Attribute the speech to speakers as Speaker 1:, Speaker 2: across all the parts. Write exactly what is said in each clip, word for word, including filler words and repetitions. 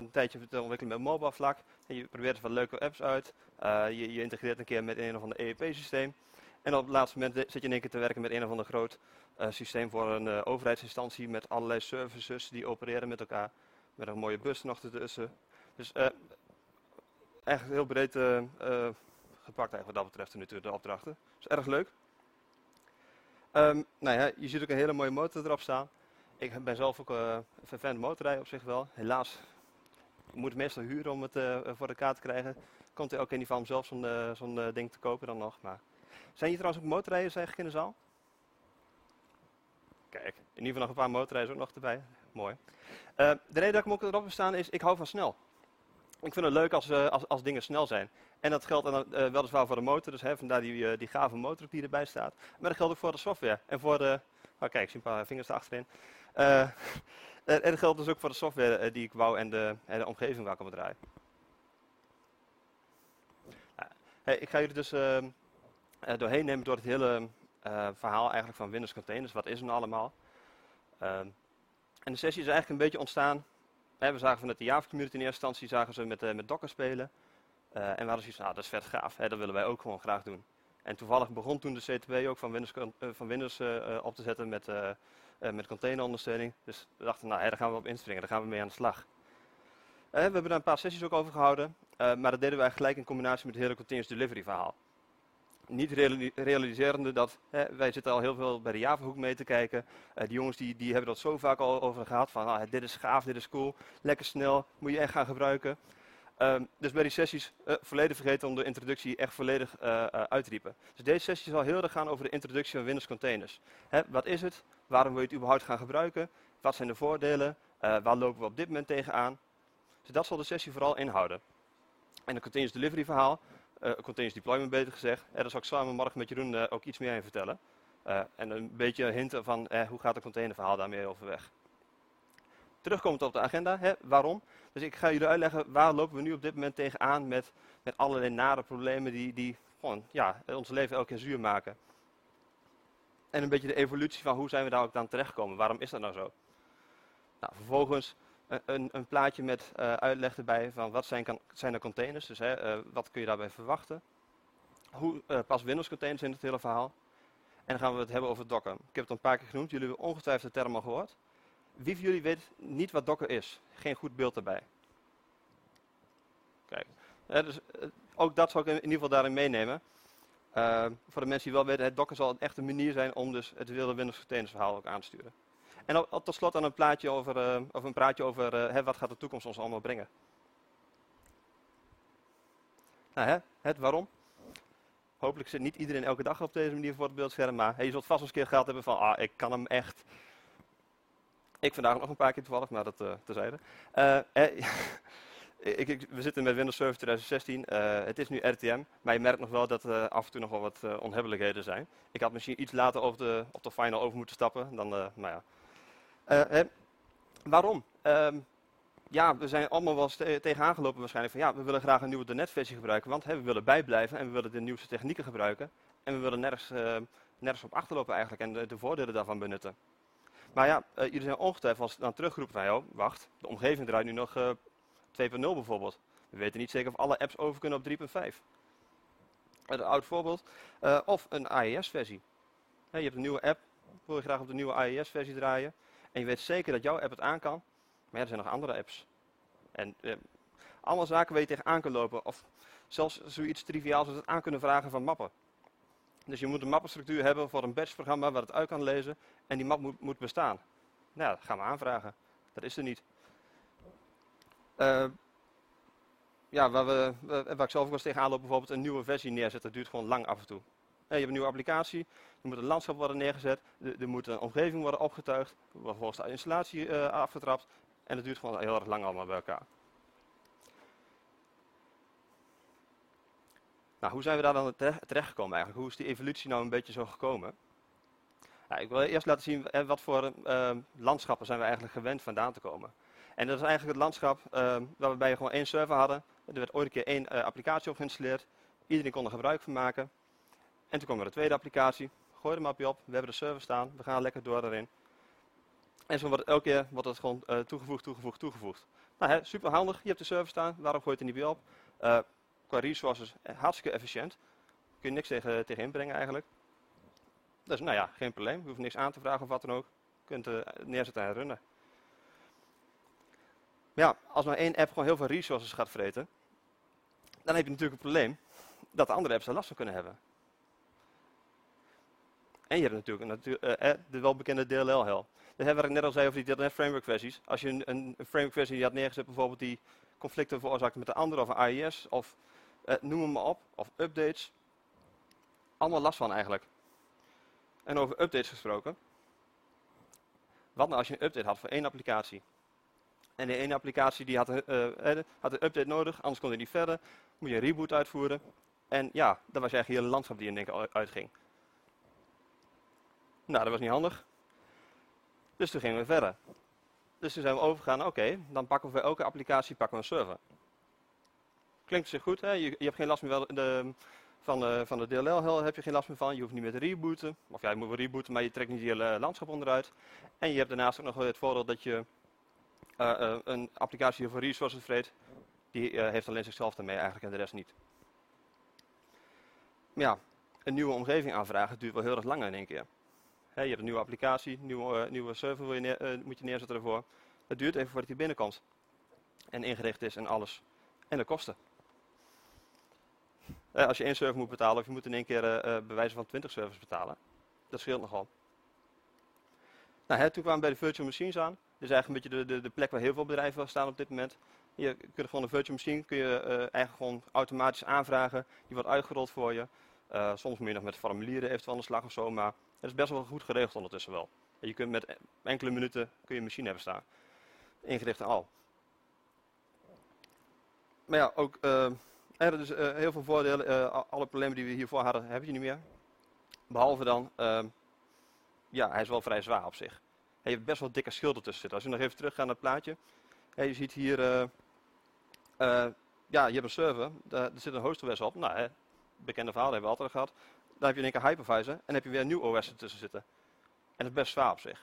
Speaker 1: een tijdje te ontwikkelen met mobile vlak. En je probeert er wat leuke apps uit. Uh, je, je integreert een keer met een of ander E E P-systeem. En op het laatste moment zit je in één keer te werken met een of ander groot uh, systeem voor een uh, overheidsinstantie met allerlei services die opereren met elkaar. Met een mooie bus nog ertussen. Dus uh, eigenlijk heel breed uh, uh, gepakt eigenlijk wat dat betreft natuurlijk de opdrachten. Dus erg leuk. Um, nou ja, je ziet ook een hele mooie motor erop staan. Ik ben zelf ook uh, een fan motorrijden op zich wel. Helaas moet het meestal huren om het uh, voor elkaar te krijgen. Komt er ook niet van om zelf zo'n uh, zo'n uh, ding te kopen dan nog. Maar zijn hier trouwens ook motorrijders eigenlijk in de zaal? Kijk, in ieder geval nog een paar motorrijders ook nog erbij. Mooi. Uh, de reden dat ik hem ook erop heb staan is, ik hou van snel. Ik vind het leuk als, uh, als, als dingen snel zijn. En dat geldt dan uh, weliswaar voor de motor, dus hè, vandaar die, uh, die gave motor die erbij staat. Maar dat geldt ook voor de software. En voor de, oh kijk, ik zie een paar vingers erachterin. Uh, en dat geldt dus ook voor de software uh, die ik wou en de, en de omgeving waar ik op het draai. Nou, hey, ik ga jullie dus uh, uh, doorheen nemen door het hele uh, verhaal eigenlijk van Windows Containers. Wat is het nou allemaal? Uh, en de sessie is eigenlijk een beetje ontstaan. Hè, we zagen vanuit de Java community in eerste instantie zagen ze met, uh, met Docker spelen. Uh, en we hadden zoiets van, nou, dat is vet gaaf, hè, dat willen wij ook gewoon graag doen. En toevallig begon toen de C T B ook van Windows, uh, van Windows uh, op te zetten met, uh, uh, met containerondersteuning. Dus we dachten, nou, hè, daar gaan we op inspringen, daar gaan we mee aan de slag. Uh, we hebben daar een paar sessies ook over gehouden, uh, maar dat deden wij gelijk in combinatie met het hele continuous delivery verhaal. Niet reali realiserende dat, hè, wij zitten al heel veel bij de Java hoek mee te kijken. Uh, die jongens die, die hebben dat zo vaak al over gehad, van ah, dit is gaaf, dit is cool, lekker snel, moet je echt gaan gebruiken. Um, dus bij die sessies uh, volledig vergeten om de introductie echt volledig uh, uh, uit te riepen. Dus deze sessie zal heel erg gaan over de introductie van Windows Containers. Hè, wat is het? Waarom wil je het überhaupt gaan gebruiken? Wat zijn de voordelen? Uh, waar lopen we op dit moment tegenaan? Dus dat zal de sessie vooral inhouden. En een continuous delivery verhaal, uh, continuous deployment beter gezegd, hè, daar zal ik samen morgen met Jeroen uh, ook iets meer in vertellen. Uh, en een beetje hinten van eh, hoe gaat het containerverhaal daarmee overweg. Terugkomend op de agenda, hè, waarom? Dus ik ga jullie uitleggen waar lopen we nu op dit moment tegenaan met, met allerlei nare problemen die, die gewoon, ja, ons leven elke keer zuur maken. En een beetje de evolutie van hoe zijn we daar ook dan terechtgekomen, waarom is dat nou zo? Nou, vervolgens een, een, een plaatje met uh, uitleg erbij van wat zijn, kan, zijn de containers, dus hè, uh, wat kun je daarbij verwachten. Hoe uh, past Windows containers in het hele verhaal? En dan gaan we het hebben over Docker. Ik heb het al een paar keer genoemd, jullie hebben ongetwijfeld de term al gehoord. Wie van jullie weet niet wat Docker is? Geen goed beeld erbij. Kijk, ja, dus, uh, ook dat zou ik in ieder geval daarin meenemen. Uh, voor de mensen die wel weten, het Docker zal echt een manier zijn om dus het wilde Windows containers verhaal ook aan te sturen. En op, op tot slot dan een, plaatje over, uh, of een praatje over uh, hè, wat gaat de toekomst ons allemaal brengen. Nou, hè, het waarom. Hopelijk zit niet iedereen elke dag op deze manier voor het beeldscherm, maar hey, je zult vast eens een keer gehad hebben van, ah, ik kan hem echt. Ik vandaag nog een paar keer toevallig, maar dat uh, terzijde. Uh, eh, ik, ik, we zitten met Windows Server twintig zestien, uh, het is nu R T M, maar je merkt nog wel dat er uh, af en toe nog wel wat uh, onhebbelijkheden zijn. Ik had misschien iets later over de, op de final over moeten stappen, dan, uh, nou ja. Uh, eh, waarom? Um, ja, we zijn allemaal wel te tegenaan gelopen waarschijnlijk van, ja, we willen graag een nieuwe .NET-versie gebruiken, want hè, we willen bijblijven en we willen de nieuwste technieken gebruiken. En we willen nergens, uh, nergens op achterlopen eigenlijk en de, de voordelen daarvan benutten. Maar ja, uh, jullie zijn ongetwijfeld als dan terugroepen van, joh, wacht, de omgeving draait nu nog uh, twee punt nul bijvoorbeeld. We weten niet zeker of alle apps over kunnen op drie punt vijf. Een oud voorbeeld. Uh, of een A E S-versie. Hey, je hebt een nieuwe app, wil je graag op de nieuwe A E S-versie draaien. En je weet zeker dat jouw app het aan kan. Maar ja, er zijn nog andere apps. En uh, allemaal zaken waar je tegenaan kan lopen. Of zelfs zoiets triviaals als het aan kunnen vragen van mappen. Dus je moet een mappenstructuur hebben voor een batch-programma waar het uit kan lezen. En die map moet, moet bestaan. Nou ja, dat gaan we aanvragen. Dat is er niet. Uh, ja, waar, we, waar ik zelf ook wel eens tegenaan loop, bijvoorbeeld een nieuwe versie neerzetten. Dat duurt gewoon lang af en toe. Je hebt een nieuwe applicatie, er moet een landschap worden neergezet, er, er moet een omgeving worden opgetuigd, er wordt vervolgens de installatie uh, afgetrapt. En dat duurt gewoon heel erg lang allemaal bij elkaar. Nou, hoe zijn we daar dan terechtgekomen eigenlijk? Hoe is die evolutie nou een beetje zo gekomen? Nou, ik wil eerst laten zien eh, wat voor uh, landschappen zijn we eigenlijk gewend vandaan te komen. En dat is eigenlijk het landschap uh, waarbij we gewoon één server hadden. Er werd ooit een keer één uh, applicatie op geïnstalleerd. Iedereen kon er gebruik van maken. En toen kwam er een tweede applicatie. Gooi de mapje op, we hebben de server staan, we gaan lekker door erin. En zo wordt het elke keer wordt het gewoon uh, toegevoegd, toegevoegd, toegevoegd. Nou, hè, super handig, je hebt de server staan, waarom gooi je het er niet weer op? Uh, qua resources hartstikke efficiënt. Kun je niks tegen, tegen inbrengen eigenlijk. Dus nou ja, geen probleem. Je hoeft niks aan te vragen of wat dan ook. Je kunt het uh, neerzetten en runnen. Maar ja, als maar één app gewoon heel veel resources gaat vreten, dan heb je natuurlijk een probleem dat de andere apps er last van kunnen hebben. En je hebt natuurlijk, natuurlijk uh, de welbekende D L L-hel. Dat hebben we net al zei over die .NET Net Framework versies. Als je een, een framework versie die had neergezet, bijvoorbeeld die conflicten veroorzaakt met de andere of een A I S, of uh, noem hem maar op, of updates. Allemaal last van eigenlijk. En over updates gesproken. Wat nou als je een update had voor één applicatie? En die ene applicatie die had, uh, had een update nodig, anders kon hij niet verder. Moet je een reboot uitvoeren. En ja, dat was eigenlijk je hele landschap die in één keer uitging. Nou, dat was niet handig. Dus toen gingen we verder. Dus toen zijn we overgegaan, oké, okay, dan pakken we voor elke applicatie pakken we een server. Klinkt op zich goed, hè? Je, je hebt geen last meer de, van, de, van de D L L, heb je geen last meer van. Je hoeft niet meer te rebooten. Of ja, je moet wel rebooten, maar je trekt niet je hele landschap onderuit. En je hebt daarnaast ook nog het voordeel dat je uh, uh, een applicatie die voor resources vreet, die uh, heeft alleen zichzelf ermee eigenlijk en de rest niet. Maar ja, een nieuwe omgeving aanvragen duurt wel heel erg lang in één keer. He, je hebt een nieuwe applicatie, een nieuwe, uh, nieuwe server wil je neer, uh, moet je neerzetten ervoor. Het duurt even voordat die binnenkomt. En ingericht is en alles. En de kosten. Uh, als je één server moet betalen of je moet in één keer uh, uh, bij wijze van twintig servers betalen. Dat scheelt nogal. Nou, he, toen kwamen we bij de virtual machines aan. Dat is eigenlijk een beetje de, de, de plek waar heel veel bedrijven staan op dit moment. Je kunt gewoon een virtual machine kun je uh, eigenlijk gewoon automatisch aanvragen. Die wordt uitgerold voor je. Uh, soms moet je nog met formulieren eventueel aan de slag of zo, maar het is best wel goed geregeld ondertussen wel. En je kunt met enkele minuten kun je een machine hebben staan. Ingericht en al. Maar ja, ook uh, er is uh, heel veel voordelen. Uh, alle problemen die we hiervoor hadden, heb je niet meer. Behalve dan, uh, ja, hij is wel vrij zwaar op zich. Je hebt best wel dikke schilden tussen zitten. Als je nog even teruggaat naar het plaatje. Hey, je ziet hier, uh, uh, ja, je hebt een server. Daar, er zit een host O S op. Nou, hè, bekende verhaal hebben we altijd gehad. Dan heb je in één keer hypervisor en dan heb je weer een nieuw O S ertussen zitten. En dat is best zwaar op zich.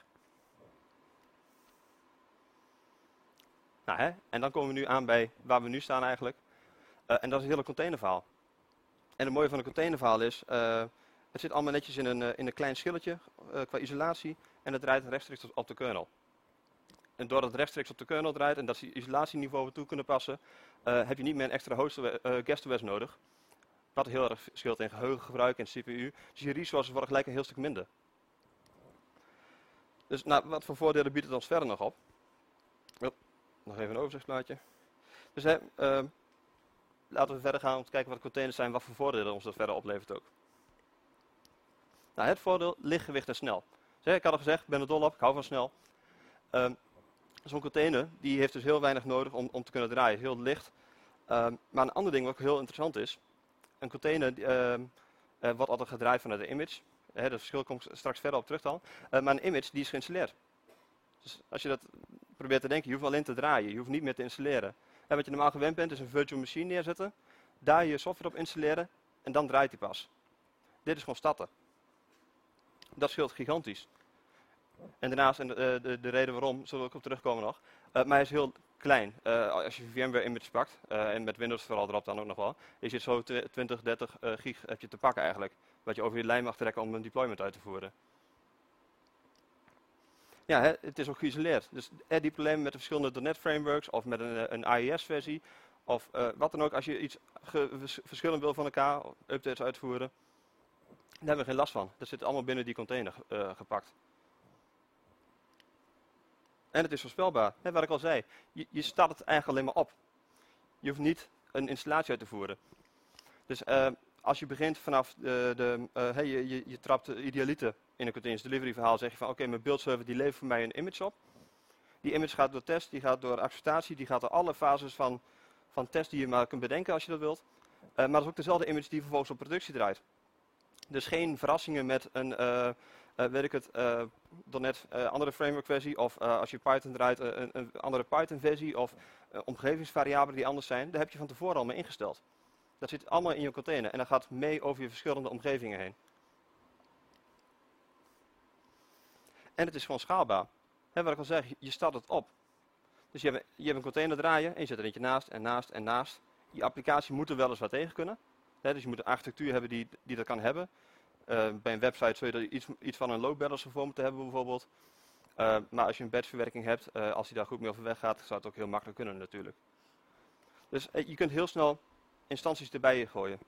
Speaker 1: Nou, hè, en dan komen we nu aan bij waar we nu staan eigenlijk. Uh, en dat is het hele containerverhaal. En het mooie van een containerverhaal is, uh, het zit allemaal netjes in een, uh, in een klein schilletje uh, qua isolatie. En het draait rechtstreeks op de kernel. En doordat het rechtstreeks op de kernel draait en dat ze isolatieniveau toe kunnen passen, uh, heb je niet meer een extra host, uh, guest O S nodig. Wat heel erg scheelt in geheugengebruik en C P U. Dus je resources worden gelijk een heel stuk minder. Dus nou, wat voor voordelen biedt het ons verder nog op? Oh, nog even een overzichtsplaatje. Dus hè, uh, laten we verder gaan om te kijken wat containers zijn, wat voor voordelen ons dat verder oplevert ook. Nou, het voordeel, lichtgewicht en snel. Dus, hè, ik had al gezegd, ik ben er dol op, ik hou van snel. Uh, Zo'n container die heeft dus heel weinig nodig om, om te kunnen draaien, heel licht. Uh, maar een ander ding wat ook heel interessant is, een container uh, uh, wordt altijd gedraaid vanuit de image. Het verschil komt straks verder op terug dan. Uh, maar een image die is geïnstalleerd. Dus als je dat probeert te denken, je hoeft alleen te draaien. Je hoeft niet meer te installeren. En wat je normaal gewend bent is een virtual machine neerzetten. Daar je software op installeren. En dan draait die pas. Dit is gewoon starten. Dat scheelt gigantisch. En daarnaast, en de, de, de reden waarom, zullen we ook op terugkomen nog. Uh, maar hij is heel klein. Uh, als je VMware image pakt. Uh, en met Windows vooral erop dan ook nog wel. Je zit zo twintig, dertig uh, gig heb je te pakken eigenlijk. Wat je over je lijn mag trekken om een deployment uit te voeren. Ja, hè, het is ook geïsoleerd. Dus er die problemen met de verschillende .NET frameworks of met een, een A I S versie of uh, wat dan ook, als je iets verschillend wil van elkaar, updates uitvoeren, daar hebben we geen last van. Dat zit allemaal binnen die container uh, gepakt. En het is voorspelbaar. Hè, wat ik al zei, je, je start het eigenlijk alleen maar op. Je hoeft niet een installatie uit te voeren. Dus uh, als je begint vanaf de, de uh, hey, je, je, je trapt idealiter in een continuous delivery verhaal, zeg je van oké, okay, mijn buildserver die levert voor mij een image op. Die image gaat door test, die gaat door acceptatie, die gaat door alle fases van, van test die je maar kunt bedenken als je dat wilt. Uh, maar dat is ook dezelfde image die vervolgens op productie draait. Dus geen verrassingen met een, uh, uh, weet ik het, uh, .NET uh, andere framework versie of uh, als je Python draait uh, een, een andere Python versie of uh, omgevingsvariabelen die anders zijn. Daar heb je van tevoren al mee ingesteld. Dat zit allemaal in je container en dat gaat mee over je verschillende omgevingen heen. En het is gewoon schaalbaar. He, wat ik al zeg, je start het op. Dus Dus je hebt, je hebt een container draaien en je zet er eentje naast en naast en naast. Die applicatie moet er wel eens wat tegen kunnen. Hè, dus je moet een architectuur hebben die, die dat kan hebben. Uh, bij een website zul je er iets, iets van een load balancer voor moeten hebben bijvoorbeeld. Uh, maar als je een batchverwerking hebt, uh, als die daar goed mee overweg gaat, zou het ook heel makkelijk kunnen natuurlijk. Dus uh, je kunt heel snel instanties erbij gooien.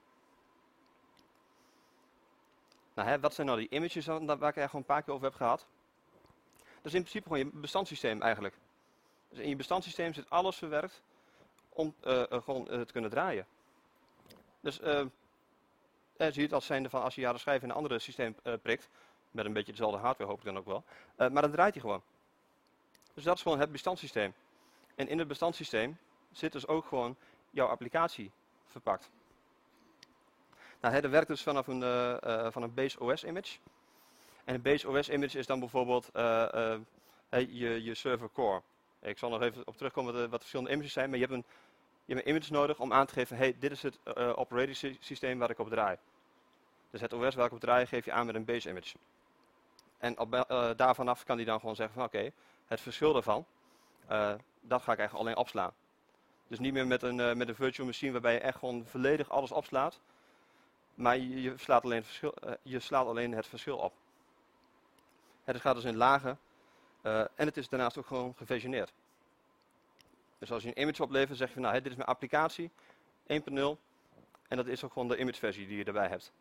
Speaker 1: Nou, hè, wat zijn nou die images waar ik eigenlijk gewoon een paar keer over heb gehad? Dat is in principe gewoon je bestandssysteem eigenlijk. Dus in je bestandssysteem zit alles verwerkt om uh, uh, gewoon uh, te kunnen draaien. Dus uh, zie je het als zijnde van als je jaren schijf in een andere systeem uh, prikt, met een beetje dezelfde hardware hoop ik dan ook wel, uh, maar dan draait hij gewoon. Dus dat is gewoon het bestandssysteem. En in het bestandssysteem zit dus ook gewoon jouw applicatie verpakt. Nou, hè, dat werkt dus vanaf een, uh, uh, van een base O S image. En een base O S image is dan bijvoorbeeld uh, uh, hey, je, je server core. Ik zal nog even op terugkomen wat, wat verschillende images zijn, maar je hebt een, je hebt een image nodig om aan te geven, hey, dit is het uh, operating systeem waar ik op draai. Dus het O S waar ik op draai geef je aan met een base image. En op, uh, daarvan af kan die dan gewoon zeggen van oké, okay, het verschil daarvan, uh, dat ga ik eigenlijk alleen opslaan. Dus niet meer met een, uh, met een virtual machine waarbij je echt gewoon volledig alles opslaat. Maar je, je, slaat, alleen het verschil, uh, je slaat alleen het verschil op. Het gaat dus in lagen. Uh, en het is daarnaast ook gewoon geversioneerd. Dus als je een image oplevert, zeg je van nou, hey, dit is mijn applicatie één punt nul. En dat is ook gewoon de imageversie die je erbij hebt.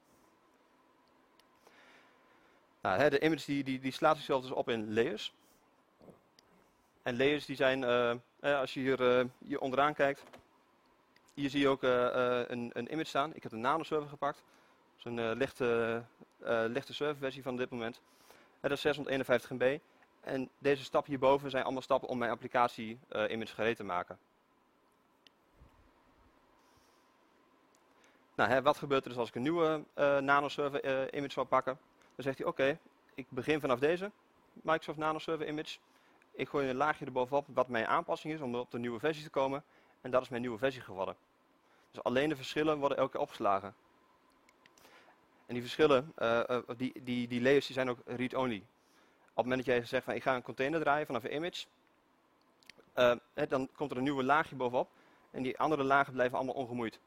Speaker 1: Nou, hè, de image die, die, die slaat zichzelf dus op in layers. En layers die zijn, uh, uh, als je hier, uh, hier onderaan kijkt, hier zie je ook uh, uh, een, een image staan. Ik heb een nanoserver gepakt. Dat is een uh, lichte, uh, lichte serverversie van dit moment. Uh, dat is zeshonderdeenenvijftig megabyte. En deze stappen hierboven zijn allemaal stappen om mijn applicatie uh, image gereed te maken. Nou, hè, wat gebeurt er dus als ik een nieuwe uh, nanoserver uh, image zou pakken? Dan zegt hij oké, okay, ik begin vanaf deze Microsoft nanoserver image. Ik gooi een laagje erbovenop wat mijn aanpassing is om op de nieuwe versie te komen. En dat is mijn nieuwe versie geworden. Dus alleen de verschillen worden elke keer opgeslagen. En die verschillen, uh, uh, die, die, die layers die zijn ook read-only. Op het moment dat jij zegt van ik ga een container draaien vanaf een image, uh, he, dan komt er een nieuwe laagje bovenop. En die andere lagen blijven allemaal ongemoeid.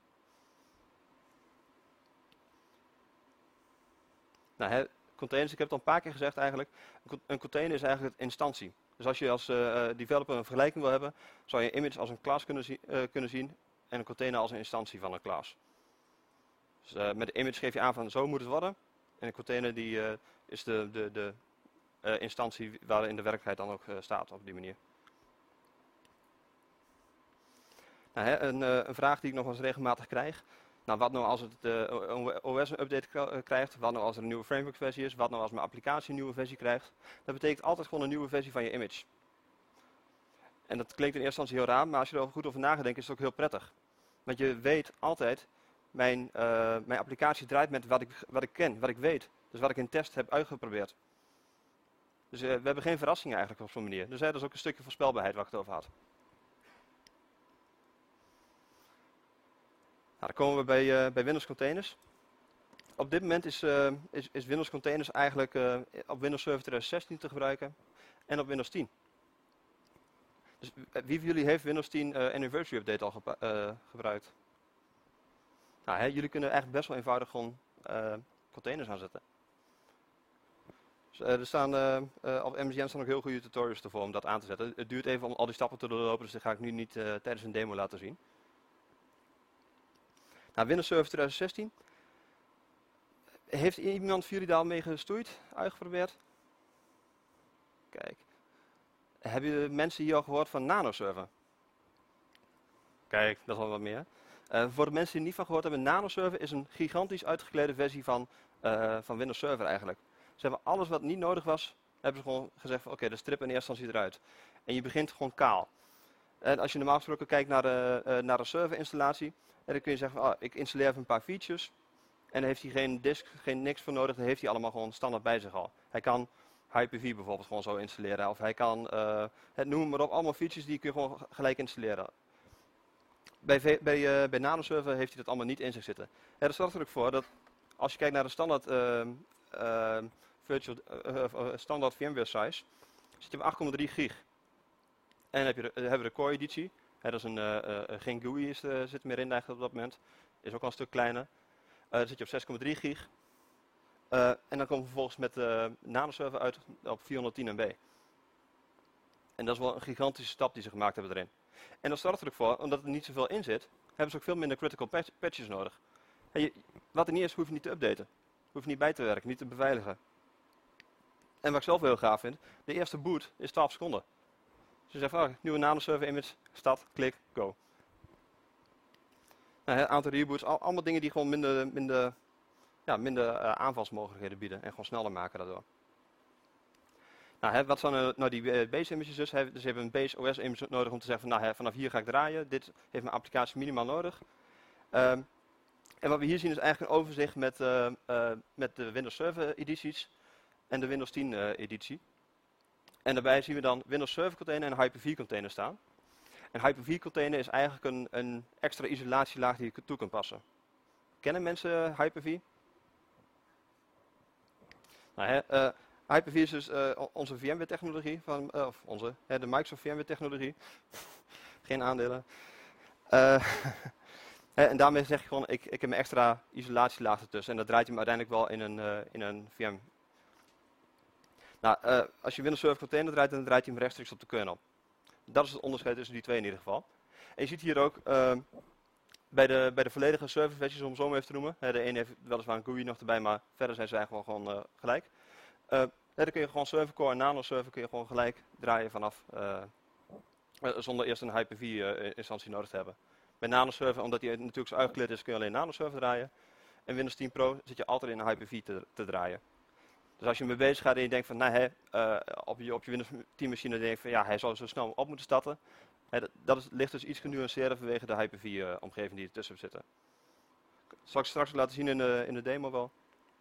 Speaker 1: Nou, he, containers, ik heb het al een paar keer gezegd eigenlijk. Een container is eigenlijk een instantie. Dus als je als uh, developer een vergelijking wil hebben, zou je een image als een class kunnen, zie, uh, kunnen zien en een container als een instantie van een class. Dus uh, met de image geef je aan van zo moet het worden. En een container die, uh, is de, de, de uh, instantie waarin de werkelijkheid dan ook uh, staat op die manier. Nou, hè, een, uh, een vraag die ik nog eens regelmatig krijg. Nou, wat nou als het uh, O S een update krijgt? Wat nou als er een nieuwe framework versie is? Wat nou als mijn applicatie een nieuwe versie krijgt? Dat betekent altijd gewoon een nieuwe versie van je image. En dat klinkt in eerste instantie heel raar, maar als je er goed over na gaat denken is het ook heel prettig. Want je weet altijd, mijn, uh, mijn applicatie draait met wat ik, wat ik ken, wat ik weet. Dus wat ik in test heb uitgeprobeerd. Dus uh, we hebben geen verrassingen eigenlijk op zo'n manier. Dus uh, dat is ook een stukje voorspelbaarheid waar ik het over had. Nou, dan komen we bij, uh, bij Windows Containers. Op dit moment is, uh, is, is Windows Containers eigenlijk uh, op Windows Server twintig zestien te gebruiken en op Windows tien. Dus wie van jullie heeft Windows tien uh, Anniversary Update al ge uh, gebruikt? Nou, hè, jullie kunnen eigenlijk best wel eenvoudig gewoon uh, containers aanzetten. Dus, uh, er staan, uh, uh, op M S N staan ook heel goede tutorials ervoor om dat aan te zetten. Het duurt even om al die stappen te doorlopen, dus dat ga ik nu niet uh, tijdens een demo laten zien. Nou, Windows Server twintig zestien. Heeft iemand van jullie daar al mee gestoeid, uitgeprobeerd? Kijk. Hebben jullie mensen hier al gehoord van nanoserver? Kijk, dat is al wat meer. Uh, voor de mensen die er niet van gehoord hebben, nanoserver is een gigantisch uitgeklede versie van, uh, van Windows Server eigenlijk. Ze hebben alles wat niet nodig was, hebben ze gewoon gezegd van oké, okay, de strip in eerste instantie eruit. En je begint gewoon kaal. En als je normaal gesproken kijkt naar de, uh, naar de serverinstallatie, en dan kun je zeggen van, oh, ik installeer even een paar features. En dan heeft hij geen disk, geen niks voor nodig, dan heeft hij allemaal gewoon standaard bij zich al. Hij kan Hyper-V bijvoorbeeld gewoon zo installeren. Of hij kan, uh, het noem maar op, allemaal features die kun je gewoon gelijk installeren. Bij, bij, uh, bij nanoserver heeft hij dat allemaal niet in zich zitten. Ja, dat zorgt er ook voor dat als je kijkt naar de standaard, uh, uh, virtual, uh, uh, standaard VMware size, zit je op acht komma drie gig. dan heb je de, hebben we de core editie. Hè, dat is een, uh, uh, geen G U I is, uh, zit meer in eigenlijk op dat moment. Is ook al een stuk kleiner. Uh, dan zit je op zes komma drie gig. Uh, en dan komen we vervolgens met de uh, nanoserver uit op vierhonderdtien megabyte. En dat is wel een gigantische stap die ze gemaakt hebben erin. En dat staat er ook voor, omdat er niet zoveel in zit, hebben ze ook veel minder critical patch patches nodig. En je, wat er niet is, hoef je niet te updaten. Hoef je niet bij te werken, niet te beveiligen. En wat ik zelf heel gaaf vind, de eerste boot is twaalf seconden. Dus je zegt van, oh, nieuwe nanoserver image, start, klik, go. Nou, een aantal reboots, al, allemaal dingen die gewoon minder, minder, ja, minder uh, aanvalsmogelijkheden bieden en gewoon sneller maken daardoor. Nou, hè, wat zijn uh, nou die uh, base images dus? Hè, dus je hebt een base O S image nodig om te zeggen van, nou, hè, vanaf hier ga ik draaien. Dit heeft mijn applicatie minimaal nodig. Um, en wat we hier zien is eigenlijk een overzicht met, uh, uh, met de Windows Server edities en de Windows tien uh, editie. En daarbij zien we dan Windows Server container en Hyper-V container staan. En Hyper-V container is eigenlijk een, een extra isolatielaag die je toe kunt passen. Kennen mensen Hyper-V? Nou, hè, uh, Hyper-V is dus uh, onze VMware-technologie, van, uh, of onze, hè, de Microsoft VMware-technologie. Geen aandelen. Uh, en daarmee zeg je gewoon, ik, ik heb een extra isolatielaag ertussen. En dat draait je hem uiteindelijk wel in een, uh, in een V M. Nou, uh, als je Windows Server container draait, dan draait hij hem rechtstreeks op de kernel. Dat is het onderscheid tussen die twee in ieder geval. En je ziet hier ook uh, bij, de, bij de volledige serverversies, om het zo maar even te noemen. Hè, de ene heeft weliswaar een G U I nog erbij, maar verder zijn ze eigenlijk wel gewoon uh, gelijk. Uh, hè, dan kun je gewoon server core en nano server kun je gewoon gelijk draaien vanaf, uh, uh, zonder eerst een Hyper-V uh, instantie nodig te hebben. Bij nano server, omdat die natuurlijk zo uitgekleed is, kun je alleen nano server draaien. En Windows tien Pro zit je altijd in een Hyper-V te, te draaien. Dus als je mee bezig gaat en je denkt van, nou, hè, uh, op, je, op je Windows tien machine denk je van, ja, hij zou zo snel op moeten starten. Hè, dat dat is, ligt dus iets genuanceerder vanwege de Hyper-V uh, omgeving die ertussen zit. Zal ik straks laten zien in de, in de demo wel.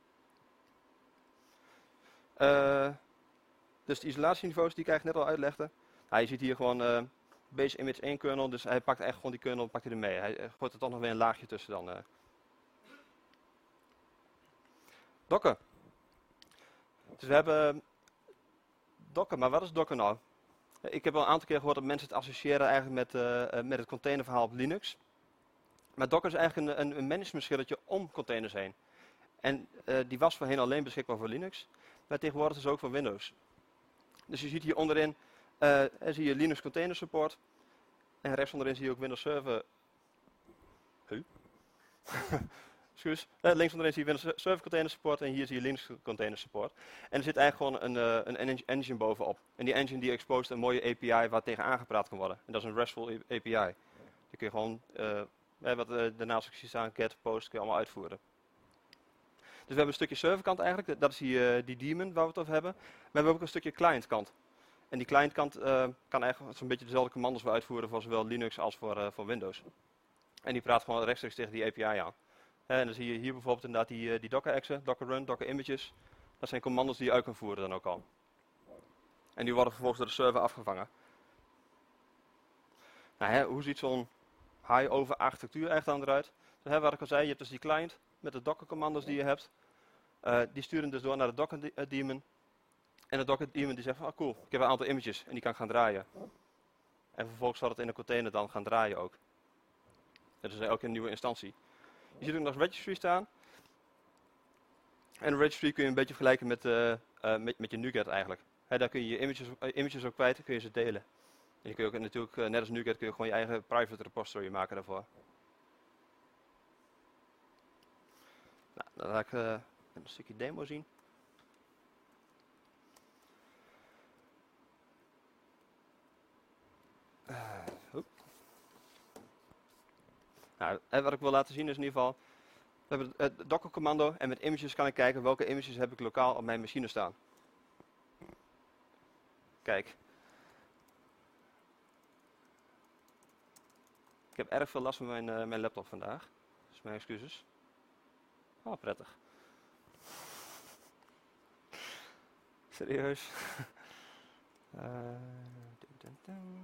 Speaker 1: Uh, dus de isolatieniveaus die ik eigenlijk net al uitlegde. Nou, je ziet hier gewoon uh, base image één kernel, dus hij pakt echt gewoon die kernel pakt hij er mee. Hij gooit er toch nog weer een laagje tussen dan. Uh. Docker. Dus we hebben Docker, maar wat is Docker nou? Ik heb al een aantal keer gehoord dat mensen het associëren eigenlijk met, uh, met het containerverhaal op Linux. Maar Docker is eigenlijk een, een managementschilletje om containers heen. En uh, die was voorheen alleen beschikbaar voor Linux, maar tegenwoordig is het ook voor Windows. Dus je ziet hier onderin uh, zie je Linux Container Support. En rechts onderin zie je ook Windows Server. Huh? Excuus. Uh, links onderin zie je Windows Server Container Support en hier zie je Linux Container Support. En er zit eigenlijk gewoon een, uh, een engine bovenop. En die engine die exposeert een mooie A P I waar tegen aangepraat kan worden. En dat is een RESTful A P I. Die kun je gewoon, uh, wat uh, daarnaast ook ziet staan, get, post, kun je allemaal uitvoeren. Dus we hebben een stukje serverkant eigenlijk, dat is die, uh, die daemon waar we het over hebben. Maar we hebben ook een stukje clientkant. En die clientkant uh, kan eigenlijk zo'n beetje dezelfde commando's voor uitvoeren voor zowel Linux als voor, uh, voor Windows. En die praat gewoon rechtstreeks tegen die A P I aan. En dan zie je hier bijvoorbeeld inderdaad die, uh, die docker exe, docker run, docker images. Dat zijn commando's die je uit kan voeren dan ook al. En die worden vervolgens door de server afgevangen. Nou, hè, hoe ziet zo'n high-over architectuur echt dan eruit? Dus, hè, wat ik al zei, je hebt dus die client met de docker commando's die je hebt. Uh, die sturen dus door naar de docker daemon. En de docker daemon die zegt van, oh cool, ik heb een aantal images en die kan gaan draaien. En vervolgens zal het in de container dan gaan draaien ook. Dat is elke nieuwe instantie. Je ziet ook nog registry staan. En de registry kun je een beetje vergelijken met, uh, uh, met, met je NuGet eigenlijk. He, daar kun je je images, uh, images ook kwijt, kun je ze delen. En je kun je ook natuurlijk, uh, net als NuGet, kun je gewoon je eigen private repository maken daarvoor. Nou, dan laat ik uh, een stukje demo zien. Uh, nou, wat ik wil laten zien is in ieder geval, we hebben het docker commando en met images kan ik kijken welke images heb ik lokaal op mijn machine staan. Kijk. Ik heb erg veel last van mijn, uh, mijn laptop vandaag, dus mijn excuses. Oh, prettig. Serieus. uh, dun, dun, dun.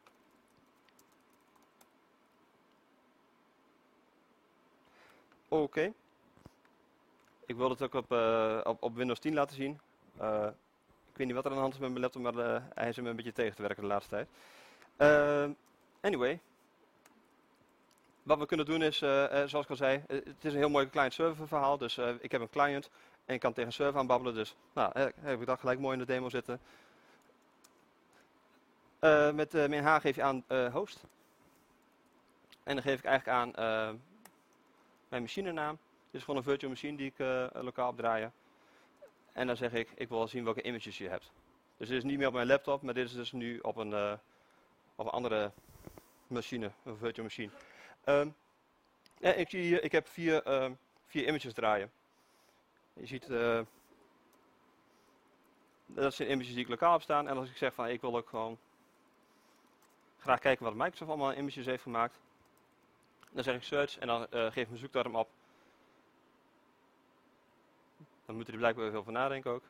Speaker 1: Oké. Okay. Ik wil het ook op, uh, op, op Windows tien laten zien. Uh, ik weet niet wat er aan de hand is met mijn laptop, maar uh, hij is me een beetje tegen te werken de laatste tijd. Uh, anyway, wat we kunnen doen is, uh, uh, zoals ik al zei, uh, het is een heel mooi client server verhaal. Dus uh, ik heb een client en ik kan tegen een server aanbabbelen. Dus nou, uh, heb ik dat gelijk mooi in de demo zitten. Uh, met uh, min H geef je aan uh, host. En dan geef ik eigenlijk aan uh, mijn machinenaam. Dit is gewoon een virtual machine die ik uh, lokaal opdraaien. En dan zeg ik, ik wil zien welke images je hebt. Dus dit is niet meer op mijn laptop, maar dit is dus nu op een, uh, op een andere machine, een virtual machine. Um, ja, ik zie hier, ik heb vier, uh, vier images draaien. Je ziet, uh, dat zijn images die ik lokaal heb staan. En als ik zeg van, ik wil ook gewoon graag kijken wat Microsoft allemaal images heeft gemaakt. Dan zeg ik search en dan uh, geef ik mijn zoekterm op. Dan moeten er blijkbaar even over nadenken ook.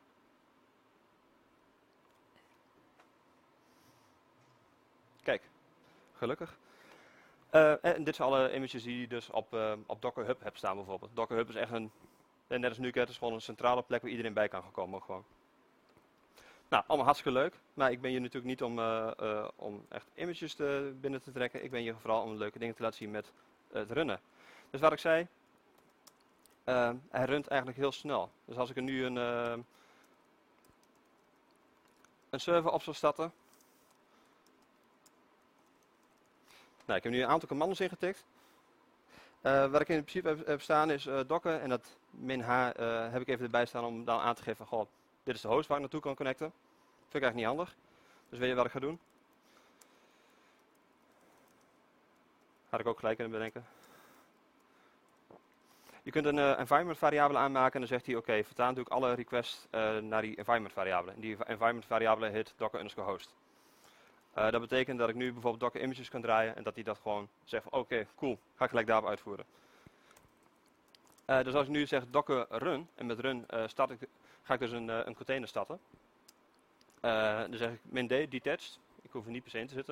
Speaker 1: Kijk, gelukkig. Uh, en dit zijn alle images die je dus op, uh, op Docker Hub hebt staan bijvoorbeeld. Docker Hub is echt een, net als NuGet, is gewoon een centrale plek waar iedereen bij kan komen gewoon. Nou, allemaal hartstikke leuk. Maar ik ben hier natuurlijk niet om, uh, uh, om echt images te, binnen te trekken. Ik ben hier vooral om leuke dingen te laten zien met uh, het runnen. Dus wat ik zei, uh, hij runt eigenlijk heel snel. Dus als ik er nu een, uh, een server op zou starten. Nou, ik heb nu een aantal commando's ingetikt. Uh, wat ik in principe heb, heb staan is uh, docker en dat min h uh, heb ik even erbij staan om dan aan te geven van, goh, dit is de host waar ik naartoe kan connecten. Vind ik eigenlijk niet handig. Dus weet je wat ik ga doen? Had ik ook gelijk kunnen bedenken. Je kunt een uh, environment variabele aanmaken en dan zegt hij, oké, okay, vertaan doe ik alle requests uh, naar die environment variabele. En die environment variabele heet docker underscore host. Uh, dat betekent dat ik nu bijvoorbeeld docker images kan draaien en dat hij dat gewoon zegt van, oké, okay, cool, ga ik gelijk daarop uitvoeren. Uh, dus als ik nu zeg docker run, en met run uh, start ik, ga ik dus een, uh, een container starten. Uh, dan zeg ik min d, detached. Ik hoef er niet per se in te zitten.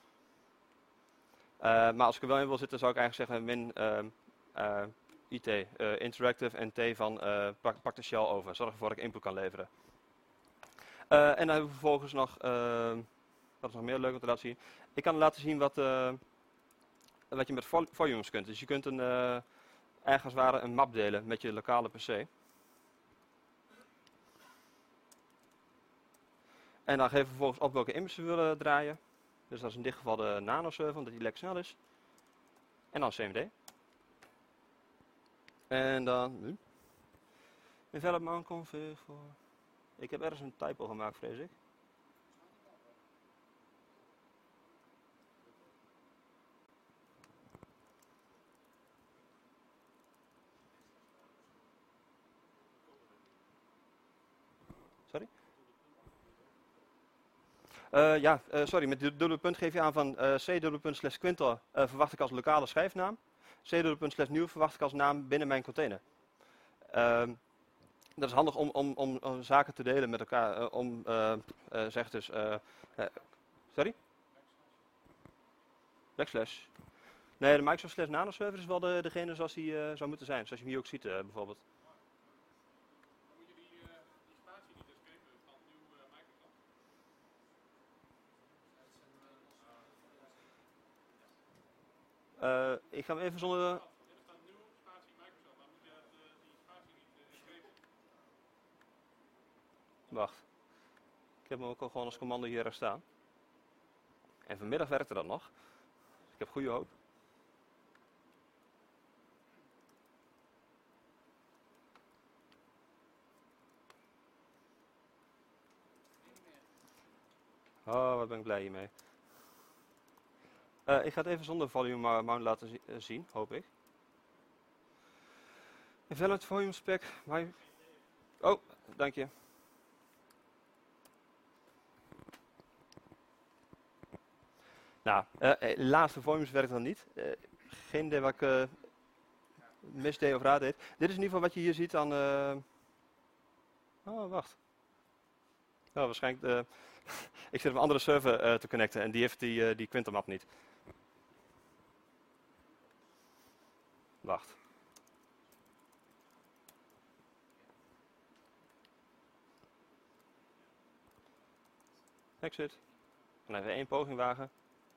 Speaker 1: Uh, maar als ik er wel in wil zitten, zou ik eigenlijk zeggen min uh, uh, it, uh, interactive en t van uh, pak, pak de shell over. Zorg ervoor dat ik input kan leveren. Uh, en dan hebben we vervolgens nog, uh, wat is nog meer leuk om te laten zien. Ik kan laten zien wat, uh, wat je met vol volumes kunt. Dus je kunt een, uh, eigenlijk als het ware een map delen met je lokale P C. En dan geven we vervolgens op welke image we willen draaien. Dus dat is in dit geval de nano server, omdat die lekker snel is. En dan C M D. En dan nu. Development config voor. Ik heb ergens een typo gemaakt, vrees ik. Sorry? Uh, ja, uh, sorry, met dubbele punt geef je aan van uh, c dubbele punt slash quintal uh, verwacht ik als lokale schijfnaam. C dubbele punt slash nieuw verwacht ik als naam binnen mijn container. Uh, dat is handig om, om, om, om zaken te delen met elkaar. Uh, om, uh, uh, zeg dus, uh, uh, sorry? Backslash. Nee, de Microsoft slash nano server is wel de, degene zoals die uh, zou moeten zijn. Zoals je hem hier ook ziet uh, bijvoorbeeld. Uh, ik ga hem even zonder... Wacht. Ik heb hem ook al gewoon als commando hier staan. En vanmiddag werkte dat nog. Dus ik heb goede hoop. Oh, wat ben ik blij hiermee. Uh, ik ga het even zonder volume mount laten zi uh, zien, hoop ik. Invalid volume spec. My... Oh, dank je. Nou, uh, laatste volumes werkt dan niet. Uh, geen idee wat ik uh, misdeed of raad deed. Dit is in ieder geval wat je hier ziet aan... Uh... Oh, wacht. Oh, waarschijnlijk... Uh, ik zit op een andere server uh, te connecten en die heeft die, uh, die Quinter map niet. Wacht. Exit. Dan even één poging wagen.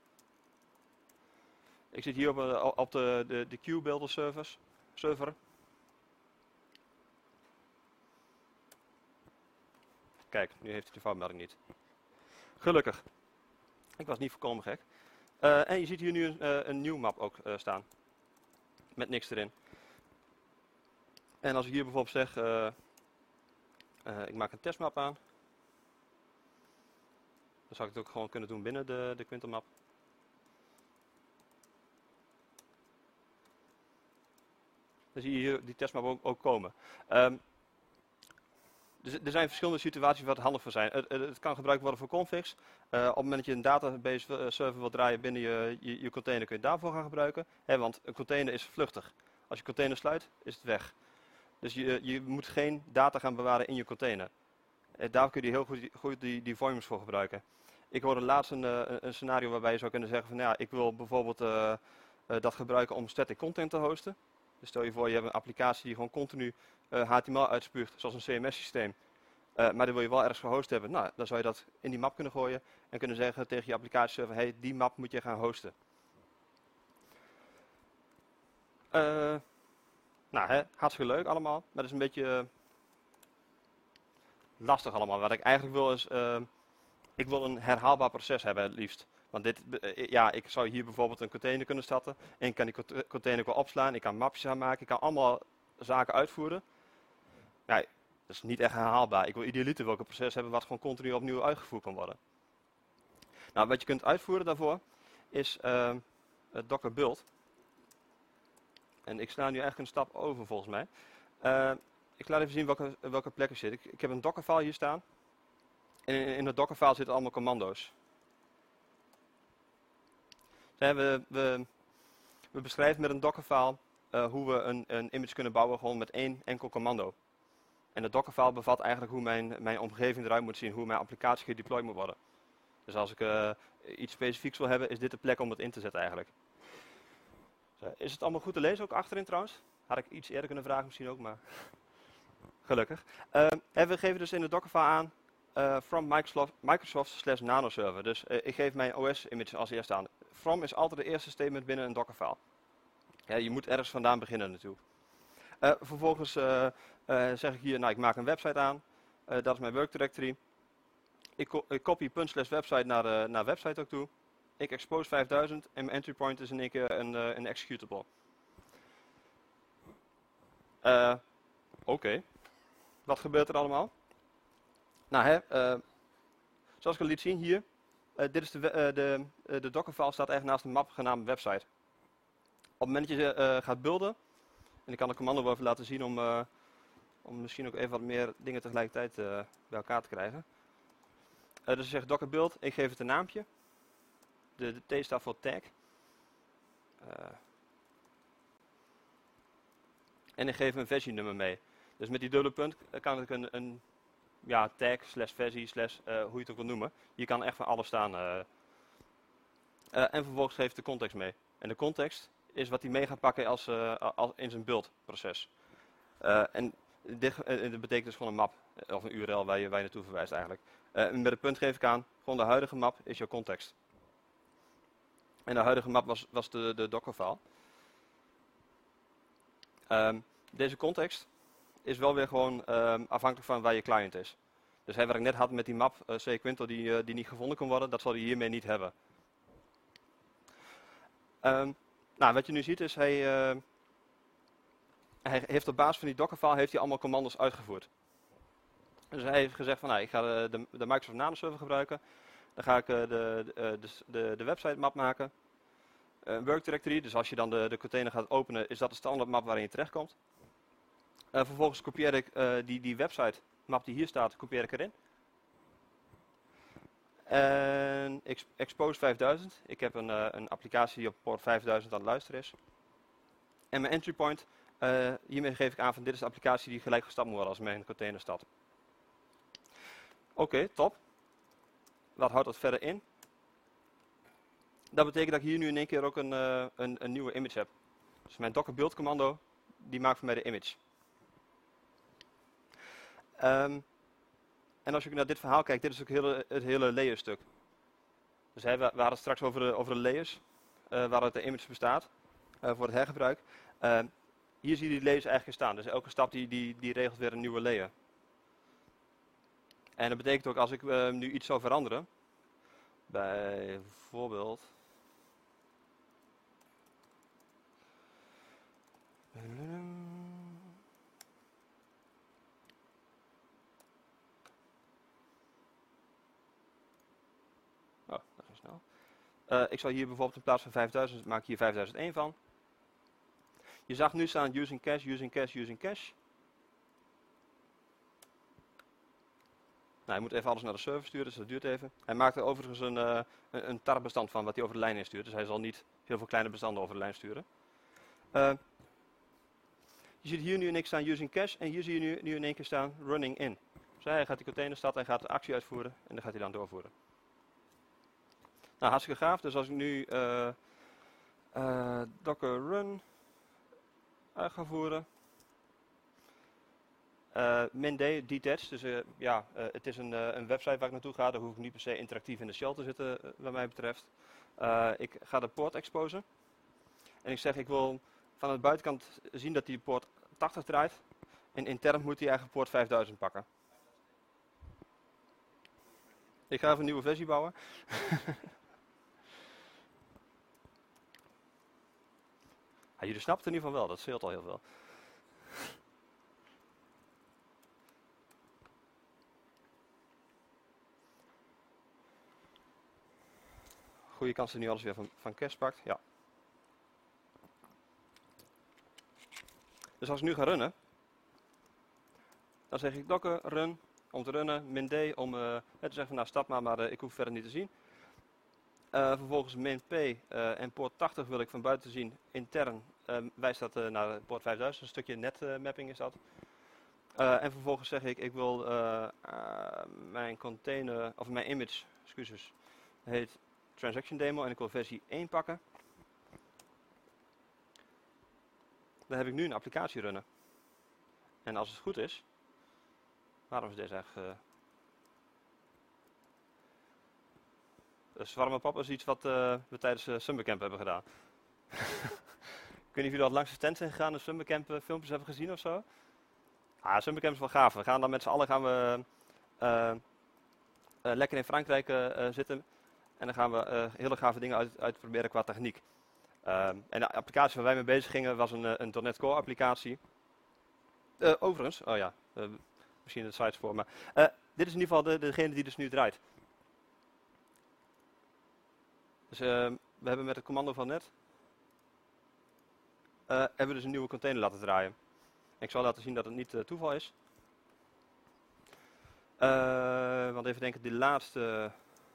Speaker 1: Ik zit hier op, uh, op de, de, de Q-Builder servers, server. Kijk, nu heeft hij de foutmelding niet. Gelukkig. Ik was niet volkomen gek. Uh, en je ziet hier nu een, uh, een nieuw map ook uh, staan. Met niks erin. En als ik hier bijvoorbeeld zeg, uh, uh, ik maak een testmap aan. Dan zou ik het ook gewoon kunnen doen binnen de, de Quintel map. Dan zie je hier die testmap ook, ook komen. Um, dus er zijn verschillende situaties waar het handig voor zijn. Het, het, het kan gebruikt worden voor configs. Uh, op het moment dat je een database server wilt draaien binnen je, je, je container, kun je het daarvoor gaan gebruiken. He, want een container is vluchtig. Als je container sluit, is het weg. Dus je, je moet geen data gaan bewaren in je container. Uh, daar kun je heel goed, goed die, die volumes voor gebruiken. Ik hoorde laatst een, een, een scenario waarbij je zou kunnen zeggen van ja, ik wil bijvoorbeeld uh, uh, dat gebruiken om static content te hosten. Dus stel je voor, je hebt een applicatie die gewoon continu uh, H T M L uitspuugt, zoals een C M S-systeem. Uh, maar die wil je wel ergens gehost hebben. Nou, dan zou je dat in die map kunnen gooien en kunnen zeggen tegen je applicatieserver, hey, die map moet je gaan hosten. Uh, nou, hè, hartstikke leuk allemaal, maar dat is een beetje uh, lastig allemaal. Wat ik eigenlijk wil is, uh, ik wil een herhaalbaar proces hebben het liefst. Want dit, uh, ja, ik zou hier bijvoorbeeld een container kunnen starten en ik kan die container wel opslaan, ik kan mapjes aanmaken, ik kan allemaal zaken uitvoeren. Ja, dat is niet echt herhaalbaar. Ik wil idealiter welke proces hebben wat gewoon continu opnieuw uitgevoerd kan worden. Nou, wat je kunt uitvoeren daarvoor is uh, Docker build. En ik sla nu eigenlijk een stap over volgens mij. Uh, ik laat even zien welke, welke plek er zit. Ik, ik heb een Dockerfile hier staan. En in, in het Dockerfile zitten allemaal commando's. Dus we, we, we beschrijven met een Dockerfile uh, hoe we een, een image kunnen bouwen gewoon met één enkel commando. En de Dockerfile bevat eigenlijk hoe mijn, mijn omgeving eruit moet zien, hoe mijn applicatie gedeployed moet worden. Dus als ik uh, iets specifieks wil hebben, is dit de plek om het in te zetten eigenlijk. Zo, is het allemaal goed te lezen ook achterin trouwens? Had ik iets eerder kunnen vragen misschien ook, maar gelukkig. Uh, en we geven dus in de Dockerfile aan uh, from Microsoft, Microsoft slash nanoserver. Dus uh, ik geef mijn O S-image als eerste aan. From is altijd de eerste statement binnen een Dockerfile. Ja, je moet ergens vandaan beginnen natuurlijk. Uh, vervolgens uh, uh, zeg ik hier, nou ik maak een website aan. Uh, dat is mijn work directory. Ik, ko ik copy punch slash website naar, uh, naar website ook toe. Ik expose vijfduizend en mijn entry point is in één keer een, uh, een executable. Uh, Oké. Okay. Wat gebeurt er allemaal? Nou, hè, uh, zoals ik al liet zien hier. Uh, dit is de, uh, de, uh, de Dockerfile staat echt naast een map genaamd website. Op het moment dat je uh, gaat builden. En ik kan de commando wel even laten zien om, uh, om misschien ook even wat meer dingen tegelijkertijd uh, bij elkaar te krijgen. Uh, dus ik zeg docker build, ik geef het een naampje. De, de T staat voor tag. Uh, en ik geef een versienummer mee. Dus met die dubbele punt kan ik een, een ja, tag slash versie slash uh, hoe je het ook wil noemen. Hier kan echt van alles staan. Uh. Uh, en vervolgens geeft de context mee. En de context is wat hij mee gaat pakken als, uh, als in zijn buildproces. Uh, en dit uh, betekent dus gewoon een map, of een U R L waar je, waar je naartoe verwijst eigenlijk. Uh, met een punt geef ik aan, gewoon de huidige map is jouw context. En de huidige map was, was de, de Dockerfile. Um, deze context is wel weer gewoon um, afhankelijk van waar je client is. Dus hey, wat ik net had met die map uh, C Quintel die, uh, die niet gevonden kon worden, dat zal hij hiermee niet hebben. Um, nou, wat je nu ziet is, hij, uh, hij heeft op basis van die Dockerfile heeft hij allemaal commando's uitgevoerd. Dus hij heeft gezegd van, nou, ik ga de, de, de Microsoft nanoserver gebruiken. Dan ga ik uh, de, de, de, de website map maken. Een uh, work directory, dus als je dan de, de container gaat openen, is dat de standaard map waarin je terechtkomt. Uh, vervolgens kopieer ik uh, die, die website map die hier staat, kopieer ik erin. En ik expose vijfduizend. Ik heb een, uh, een applicatie die op port vijfduizend aan het luisteren is. En mijn entry point, uh, hiermee geef ik aan van dit is de applicatie die gelijk gestart moet worden als mijn container start. Oké, okay, top. Wat houdt dat verder in? Dat betekent dat ik hier nu in één keer ook een, uh, een, een nieuwe image heb. Dus mijn docker build commando, die maakt voor mij de image. Um, en als je naar dit verhaal kijkt, dit is ook hele, het hele layerstuk. Dus hè, we hadden het straks over de, over de layers. uh, waaruit de image bestaat uh, voor het hergebruik. Uh, hier zie je die layers eigenlijk staan. Dus elke stap die, die, die regelt weer een nieuwe layer. En dat betekent ook als ik uh, nu iets zou veranderen, bijvoorbeeld oh, dat ging snel. Uh, ik zal hier bijvoorbeeld in plaats van vijfduizend, maak ik hier vijfduizend één van. Je zag nu staan using cache, using cache, using cache. Nou, hij moet even alles naar de server sturen, dus dat duurt even. Hij maakt er overigens een, uh, een, een tar bestand van wat hij over de lijn instuurt. Dus hij zal niet heel veel kleine bestanden over de lijn sturen. Uh, je ziet hier nu in één keer staan using cache en hier zie je nu, nu in één keer staan running in. Dus hij gaat die container starten, hij gaat de actie uitvoeren en dan gaat hij dan doorvoeren. Nou, hartstikke gaaf. Dus als ik nu uh, uh, docker run uit ga voeren. Uh, min D, detached, dus uh, ja, uh, het is een, uh, een website waar ik naartoe ga. Daar hoef ik niet per se interactief in de shell te zitten, uh, wat mij betreft. Uh, ik ga de poort exposen. En ik zeg, ik wil van de buitenkant zien dat die poort tachtig draait. En intern moet hij eigenlijk poort vijfduizend pakken. Ik ga even een nieuwe versie bouwen. Ja, jullie snappen het in ieder geval wel, dat scheelt al heel veel. Goede kans dat nu alles weer van, van cache pakt. Ja. Dus als ik nu ga runnen, dan zeg ik docker run om te runnen, min D om uh, te zeggen, nou stap maar, maar uh, ik hoef verder niet te zien. Uh, vervolgens min P uh, en poort tachtig wil ik van buiten zien, intern uh, wijst dat uh, naar poort vijfduizend, een stukje net uh, mapping is dat. Uh, en vervolgens zeg ik, ik wil uh, uh, mijn container, of mijn image, excuses, heet transaction demo en ik wil versie één pakken. Dan heb ik nu een applicatie runnen. En als het goed is, waarom is deze eigenlijk... Uh, Zwarme Pap is iets wat uh, we tijdens uh, Summercamp hebben gedaan. Ik weet niet of jullie al langs de tent zijn gegaan en Summercamp uh, filmpjes hebben gezien of zo. Ah, Summercamp is wel gaaf. We gaan dan met z'n allen gaan we, uh, uh, lekker in Frankrijk uh, zitten. En dan gaan we uh, hele gave dingen uit, uitproberen qua techniek. Uh, en de applicatie waar wij mee bezig gingen was een, een .dot net Core applicatie. Uh, overigens, oh ja, uh, misschien de sites voor, maar uh, dit is in ieder geval de, degene die dus nu draait. Dus uh, we hebben met het commando van net, uh, hebben we dus een nieuwe container laten draaien. Ik zal laten zien dat het niet uh, toeval is. Uh, want even denken, die laatste...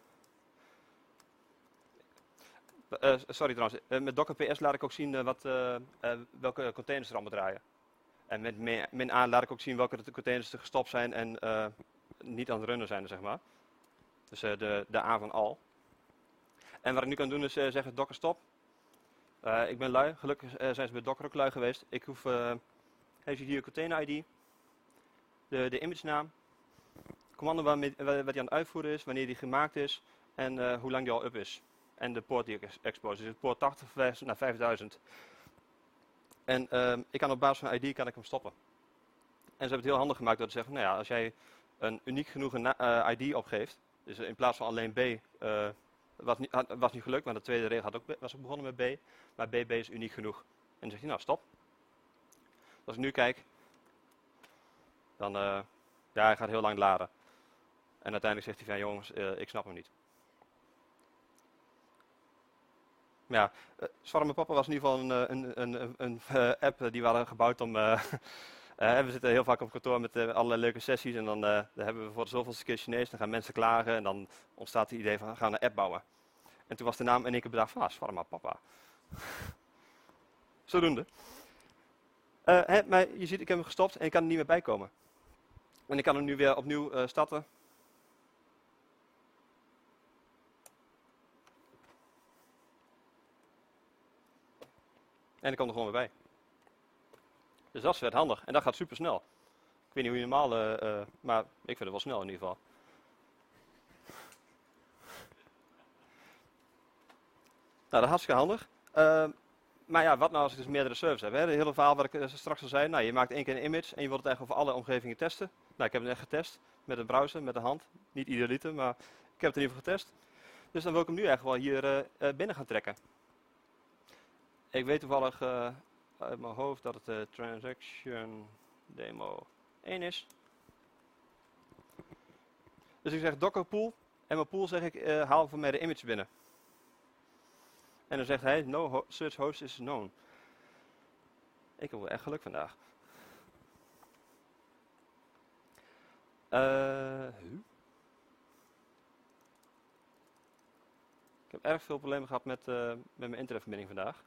Speaker 1: Uh, sorry trouwens, uh, met Docker P S laat ik ook zien uh, wat, uh, uh, welke containers er allemaal draaien. En met min A laat ik ook zien welke de containers er gestopt zijn en uh, niet aan het runnen zijn, zeg maar. Dus uh, de, de A van al. En wat ik nu kan doen is uh, zeggen Docker stop. Uh, ik ben lui, gelukkig uh, zijn ze bij Docker ook lui geweest. Ik hoef, uh, je ziet hier container I D, de, de image naam, commando waar, met, waar die aan het uitvoeren is, wanneer die gemaakt is en uh, hoe lang die al up is. En de poort die ik expose. Dus poort tachtig naar vijfduizend. En uh, ik kan op basis van I D kan ik hem stoppen. En ze hebben het heel handig gemaakt door te zeggen, nou ja, als jij een uniek genoeg uh, I D opgeeft, dus in plaats van alleen B, uh, was, niet, was niet gelukt, want de tweede regel had ook, was ook begonnen met B, maar B B is uniek genoeg. En dan zegt hij, nou stop. Als ik nu kijk, dan, uh, ja, hij gaat heel lang laden. En uiteindelijk zegt hij van, jongens, uh, ik snap hem niet. Ja, uh, Zwarme Papa was in ieder geval een, een, een, een, een uh, app die we hadden gebouwd om... Uh, uh, we zitten heel vaak op kantoor met uh, allerlei leuke sessies en dan, uh, dan hebben we voor de zoveelste keer Chinees, dan gaan mensen klagen en dan ontstaat het idee van we gaan een app bouwen. En toen was de naam in één keer bedacht van, ah, Zwarme Papa. Zodoende. Uh, hè, maar je ziet, ik heb hem gestopt en ik kan er niet meer bij komen. En ik kan hem nu weer opnieuw uh, starten. En ik kom er gewoon weer bij. Dus dat is vet handig. En dat gaat super snel. Ik weet niet hoe je normaal, uh, uh, maar ik vind het wel snel in ieder geval. dat is hartstikke handig. Uh, maar ja, wat nou als ik dus meerdere servers heb? Hè? De hele verhaal wat ik uh, straks al zei. Nou, je maakt één keer een image en je wilt het eigenlijk over alle omgevingen testen. Nou, ik heb het echt getest met een browser, met de hand. Niet idealiter, maar ik heb het in ieder geval getest. Dus dan wil ik hem nu eigenlijk wel hier uh, uh, binnen gaan trekken. Ik weet toevallig uh, uit mijn hoofd dat het uh, transaction demo één is. Dus ik zeg docker pool en mijn pool zeg ik uh, haal voor mij de image binnen. En dan zegt hij no ho search host is known. Ik heb wel echt geluk vandaag. Uh, ik heb erg veel problemen gehad met, uh, met mijn internetverbinding vandaag.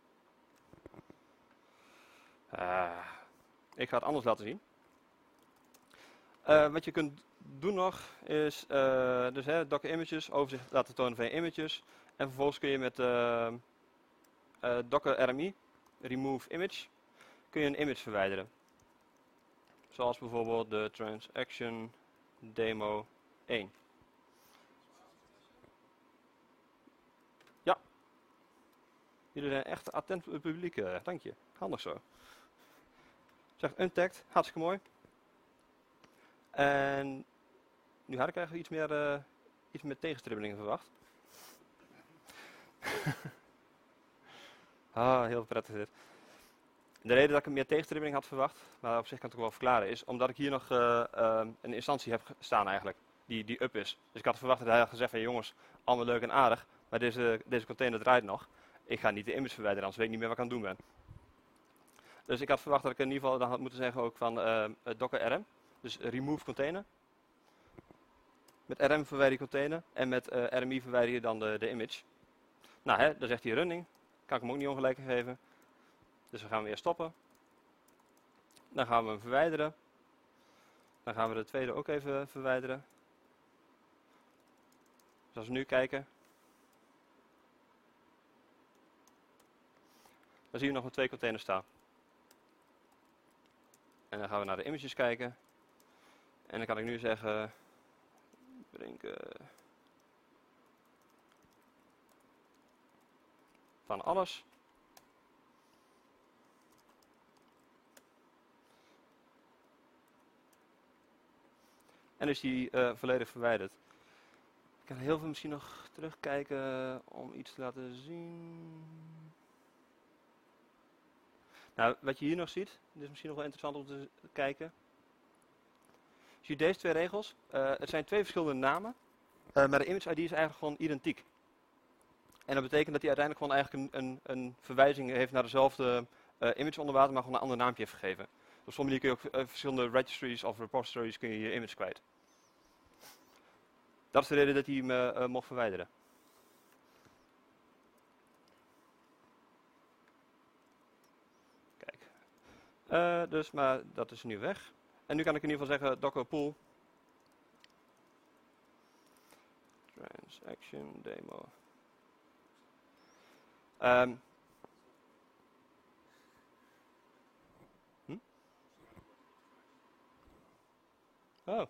Speaker 1: Uh, ik ga het anders laten zien. Uh, wat je kunt doen nog is uh, dus, hè, Docker images, overzicht laten tonen van je images. En vervolgens kun je met uh, uh, Docker R M I, remove image, kun je een image verwijderen. Zoals bijvoorbeeld de transaction demo één. Ja. Jullie zijn echt attent publiek, uh, dank je. Handig zo. Zeg untagged, hartstikke mooi. En nu had ik eigenlijk iets meer, uh, iets meer tegenstribbelingen verwacht. Ah, heel prettig dit. De reden dat ik meer tegenstribbeling had verwacht, maar op zich kan ik het ook wel verklaren, is omdat ik hier nog uh, uh, een instantie heb staan eigenlijk, die, die up is. Dus ik had verwacht dat hij had gezegd van jongens, allemaal leuk en aardig, maar deze, deze container draait nog. Ik ga niet de image verwijderen, anders weet ik niet meer wat ik aan het doen ben. Dus ik had verwacht dat ik in ieder geval dan had moeten zeggen ook van uh, docker rm, dus remove container. Met rm verwijder je container en met uh, R M I verwijder je dan de, de image. Nou, hè, dan zegt hij running, kan ik hem ook niet ongelijk geven. Dus we gaan hem weer stoppen. Dan gaan we hem verwijderen. Dan gaan we de tweede ook even verwijderen. Dus als we nu kijken. Dan zien we nog maar twee containers staan. En dan gaan we naar de images kijken. En dan kan ik nu zeggen. Drinken. Van alles. En is die uh, volledig verwijderd. Ik kan heel veel misschien nog terugkijken om iets te laten zien. Nou, wat je hier nog ziet, dit is misschien nog wel interessant om te kijken. Je ziet deze twee regels. Uh, het zijn twee verschillende namen, uh, maar de image I D is eigenlijk gewoon identiek. En dat betekent dat hij uiteindelijk gewoon eigenlijk een, een, een verwijzing heeft naar dezelfde uh, image onder water, maar gewoon een ander naampje heeft gegeven. Op sommige manier kun je ook uh, verschillende registries of repositories kun je je image kwijt. Dat is de reden dat hij hem uh, uh, mocht verwijderen. Kijk. Uh, dus, maar dat is nu weg. En nu kan ik in ieder geval zeggen docker pool. Transaction demo. Um, hm? Oh.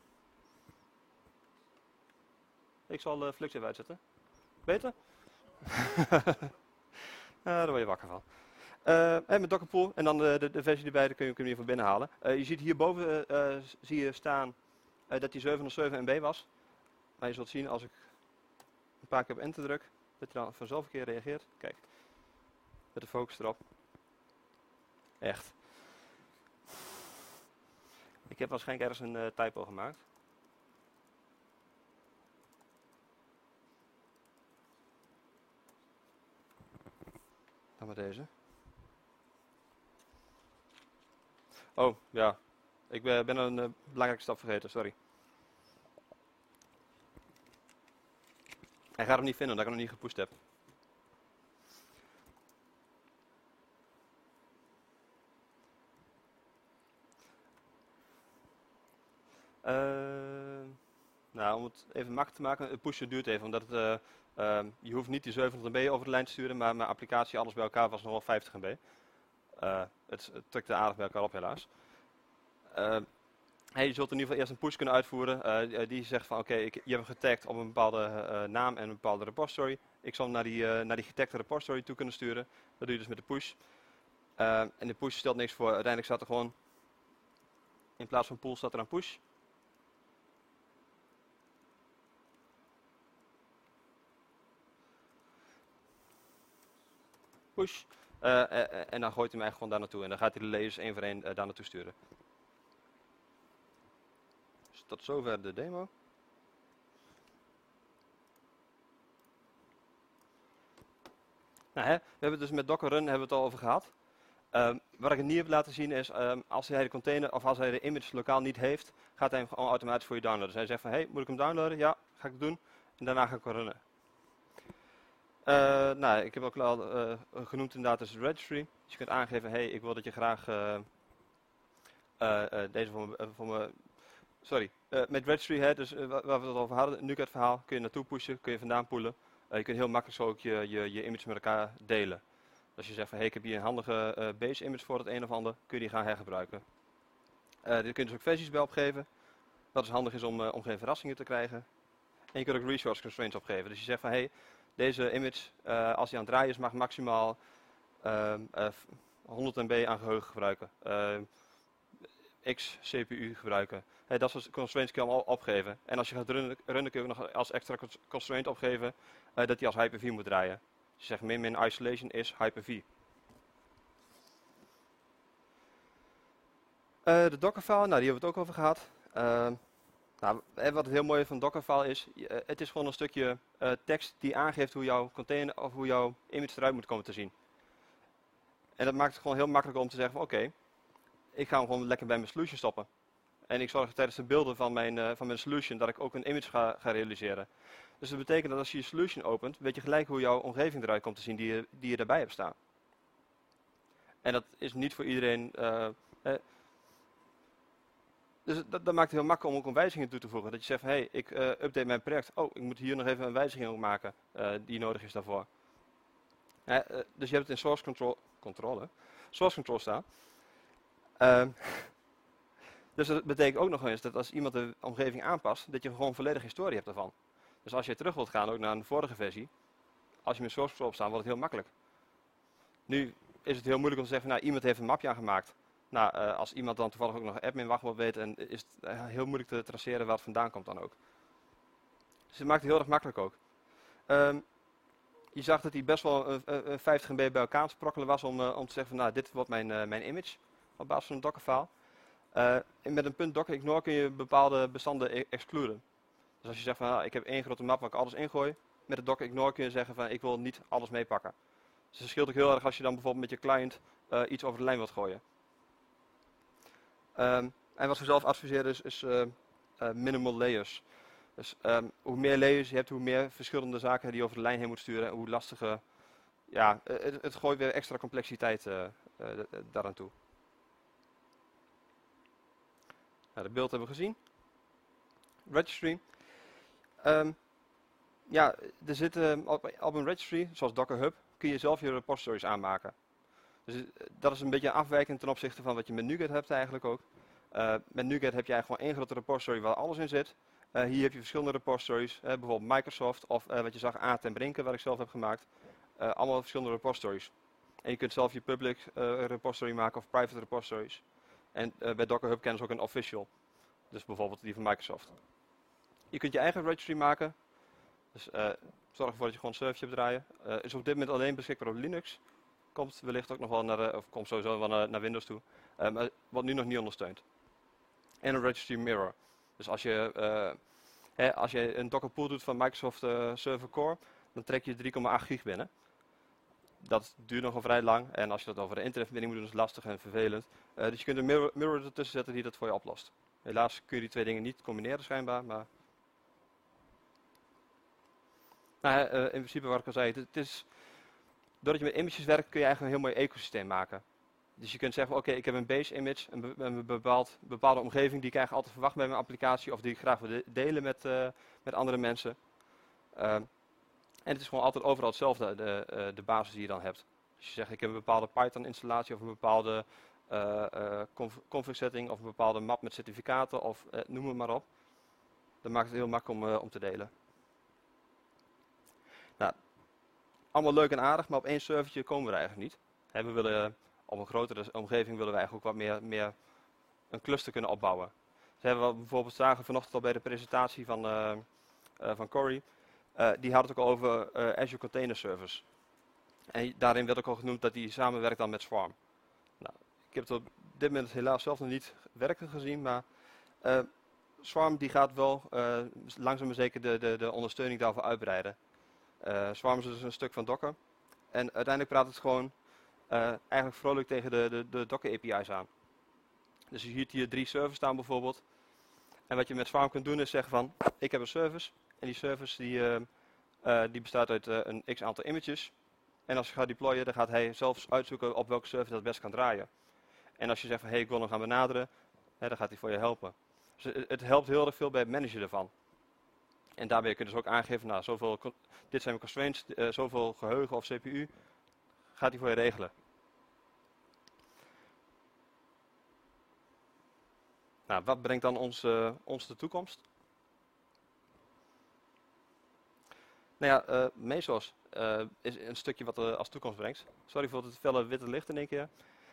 Speaker 1: Ik zal uh, Flux even uitzetten. Beter? uh, daar word je wakker van. Uh, en met Dockerpool en dan de, de, de versie erbij, daar kun je hem in ieder geval binnenhalen. Uh, je ziet hierboven uh, zie je staan uh, dat die zevenhonderdzeven M B was. Maar je zult zien als ik een paar keer op enter druk, dat hij dan vanzelf een keer reageert. Kijk, met de focus erop. Echt. Ik heb waarschijnlijk ergens een uh, typo gemaakt. Dan maar deze. Oh, ja. Ik ben, ben een uh, belangrijke stap vergeten, sorry. Hij gaat hem niet vinden, omdat ik hem nog niet gepusht heb. Uh, nou, om het even makkelijk te maken, het pushen duurt even, omdat het, uh, uh, je hoeft niet die zevenhonderd M B over de lijn te sturen, maar mijn applicatie, alles bij elkaar, was nog wel vijftig M B. Uh, het, het trukte aardig bij elkaar op, helaas. Uh, Hey, je zult in ieder geval eerst een push kunnen uitvoeren uh, die zegt van oké, okay, je hebt hem getagd op een bepaalde uh, naam en een bepaalde repository. Ik zal hem naar die, uh, naar die getagde repository toe kunnen sturen. Dat doe je dus met de push. Uh, en de push stelt niks voor. Uiteindelijk staat er gewoon, in plaats van pull staat er een push. Push. Uh, uh, en dan gooit hij hem eigenlijk gewoon daar naartoe. En dan gaat hij de layers één voor één uh, daar naartoe sturen. Dus tot zover de demo. Nou, hè, we hebben het dus met Docker Run hebben we het al over gehad. Um, wat ik het niet heb laten zien is, um, als hij de container of als hij de image lokaal niet heeft, gaat hij hem gewoon automatisch voor je downloaden. Dus hij zegt van, hey, moet ik hem downloaden? Ja, ga ik het doen. En daarna ga ik hem runnen. Uh, nou, ik heb ook al uh, genoemd inderdaad, dus de registry. Dus je kunt aangeven, hey, ik wil dat je graag uh, uh, uh, deze voor me, uh, voor me sorry, uh, met registry, hè, dus uh, waar we het over hadden, nu het verhaal, kun je naartoe pushen, kun je vandaan poelen. Uh, je kunt heel makkelijk zo ook je, je, je image met elkaar delen. Als je zegt van hey, ik heb hier een handige uh, base image voor het een of ander, kun je die gaan hergebruiken. Uh, daar kun je dus ook versies bij opgeven. Dat is handig is om, uh, om geen verrassingen te krijgen. En je kunt ook resource constraints opgeven. Dus je zegt van hey, deze image, uh, als die aan het draaien is, mag maximaal uh, uh, honderd megabyte aan geheugen gebruiken. Uh, X C P U gebruiken. Hey, dat soort constraints kun je allemaal opgeven. En als je gaat runnen, runnen kun je ook nog als extra constraint opgeven uh, dat die als Hyper-V moet draaien. Dus je zegt min min isolation is Hyper-V. Uh, de Dockerfile, nou die hebben we het ook over gehad. Uh, nou, wat het heel mooie van Dockerfile is, uh, het is gewoon een stukje uh, tekst die aangeeft hoe jouw container of hoe jouw image eruit moet komen te zien. En dat maakt het gewoon heel makkelijk om te zeggen van oké, okay, ik ga hem gewoon lekker bij mijn solution stoppen. En ik zorg tijdens de beelden van mijn, uh, van mijn solution dat ik ook een image ga, ga realiseren. Dus dat betekent dat als je je solution opent, weet je gelijk hoe jouw omgeving eruit komt te zien die je, die je daarbij hebt staan. En dat is niet voor iedereen. Uh, eh, dus dat, dat maakt het heel makkelijk om ook een wijziging toe te voegen. Dat je zegt van hé, hey, ik uh, update mijn project. Oh, ik moet hier nog even een wijziging maken uh, die nodig is daarvoor. Uh, uh, dus je hebt het in source control, control, source control staan. Uh, Dus dat betekent ook nog eens dat als iemand de omgeving aanpast, dat je gewoon volledig historie hebt ervan. Dus als je terug wilt gaan, ook naar een vorige versie, als je met source control opstaan, wordt het heel makkelijk. Nu is het heel moeilijk om te zeggen, nou iemand heeft een mapje aangemaakt. Nou, uh, als iemand dan toevallig ook nog admin wachtwoord weet, en is het uh, heel moeilijk te traceren waar het vandaan komt dan ook. Dus het maakt het heel erg makkelijk ook. Um, je zag dat hij best wel uh, uh, vijftig megabyte bij elkaar aan het sprokkelen was om, uh, om te zeggen van, nou dit wordt mijn, uh, mijn image op basis van een Dockerfile. Uh, en met een punt docker ignore kun je bepaalde bestanden e excluden. Dus als je zegt van ah, ik heb één grote map waar ik alles inggooi, met de docker ignore kun je zeggen van ik wil niet alles meepakken. Dus het scheelt ook heel erg als je dan bijvoorbeeld met je client uh, iets over de lijn wilt gooien. Um, en wat we zelf adviseren is, is uh, uh, minimal layers. Dus um, hoe meer layers je hebt, hoe meer verschillende zaken die je over de lijn heen moet sturen, en hoe lastiger, ja, het, het gooit weer extra complexiteit uh, uh, daaraan toe. Nou, de beeld hebben we gezien. Registry. Um, ja, er zit uh, op, op een registry, zoals Docker Hub, kun je zelf je repositories aanmaken. Dus uh, dat is een beetje afwijkend ten opzichte van wat je met NuGet hebt eigenlijk ook. Uh, met NuGet heb je eigenlijk gewoon één grote repository waar alles in zit. Uh, hier heb je verschillende repositories, uh, bijvoorbeeld Microsoft of uh, wat je zag, Aad en Brinken, wat ik zelf heb gemaakt. Uh, allemaal verschillende repositories. En je kunt zelf je public uh, repository maken of private repositories. En uh, bij Docker Hub kennen ze ook een official. Dus bijvoorbeeld die van Microsoft. Je kunt je eigen registry maken. Dus uh, zorg ervoor dat je gewoon een servertje hebt draaien. Uh, is op dit moment alleen beschikbaar op Linux. Komt wellicht ook nog wel naar, uh, of komt sowieso wel naar, naar Windows toe. Uh, maar wordt nu nog niet ondersteund. En een registry mirror. Dus als je, uh, hè, als je een Docker pool doet van Microsoft uh, Server Core, dan trek je drie komma acht gig binnen. Dat duurt nogal vrij lang. En als je dat over de internetverbinding moet doen, is het lastig en vervelend. Uh, dus je kunt een mirror, mirror ertussen zetten die dat voor je oplost. Helaas kun je die twee dingen niet combineren schijnbaar. Maar nou, uh, in principe wat ik al zei, het is, doordat je met images werkt kun je eigenlijk een heel mooi ecosysteem maken. Dus je kunt zeggen, oké, okay, ik heb een base image, een, be een bepaald, bepaalde omgeving die ik eigenlijk altijd verwacht bij mijn applicatie of die ik graag wil de delen met, uh, met andere mensen. Uh, en het is gewoon altijd overal hetzelfde, de, uh, de basis die je dan hebt. Dus je zegt, ik heb een bepaalde Python installatie of een bepaalde uh, uh, conf config setting of een bepaalde map met certificaten of uh, noem het maar op. Dat maakt het heel makkelijk om, uh, om te delen. Nou, allemaal leuk en aardig, maar op één servertje komen we er eigenlijk niet. He, we willen, uh, op een grotere omgeving willen we eigenlijk ook wat meer, meer een cluster kunnen opbouwen. Ze hebben we bijvoorbeeld zagen vanochtend al bij de presentatie van, uh, uh, van Corey. Uh, die had het ook al over uh, Azure Container Service. En daarin werd ook al genoemd dat die samenwerkt dan met Swarm. Nou, ik heb het op dit moment helaas zelf nog niet werken gezien, maar uh, Swarm die gaat wel uh, langzaam maar zeker de, de, de ondersteuning daarvoor uitbreiden. Uh, Swarm is dus een stuk van Docker. En uiteindelijk praat het gewoon uh, eigenlijk vrolijk tegen de, de, de Docker A P I's aan. Dus je ziet hier drie servers staan bijvoorbeeld. En wat je met Swarm kunt doen is zeggen van, ik heb een service. En die service die, uh, uh, die bestaat uit uh, een x aantal images. En als je gaat deployen, dan gaat hij zelfs uitzoeken op welke server dat het best kan draaien. En als je zegt van, hé, hey, ik wil hem gaan benaderen, hè, dan gaat hij voor je helpen. Dus het, het helpt heel erg veel bij het managen ervan. En daarbij kun je dus ook aangeven, nou, zoveel, dit zijn mijn constraints, uh, zoveel geheugen of C P U, gaat hij voor je regelen. Nou, wat brengt dan ons, uh, ons de toekomst? Nou ja, uh, Mesos uh, is een stukje wat er als toekomst brengt. Sorry voor het felle witte licht in één keer.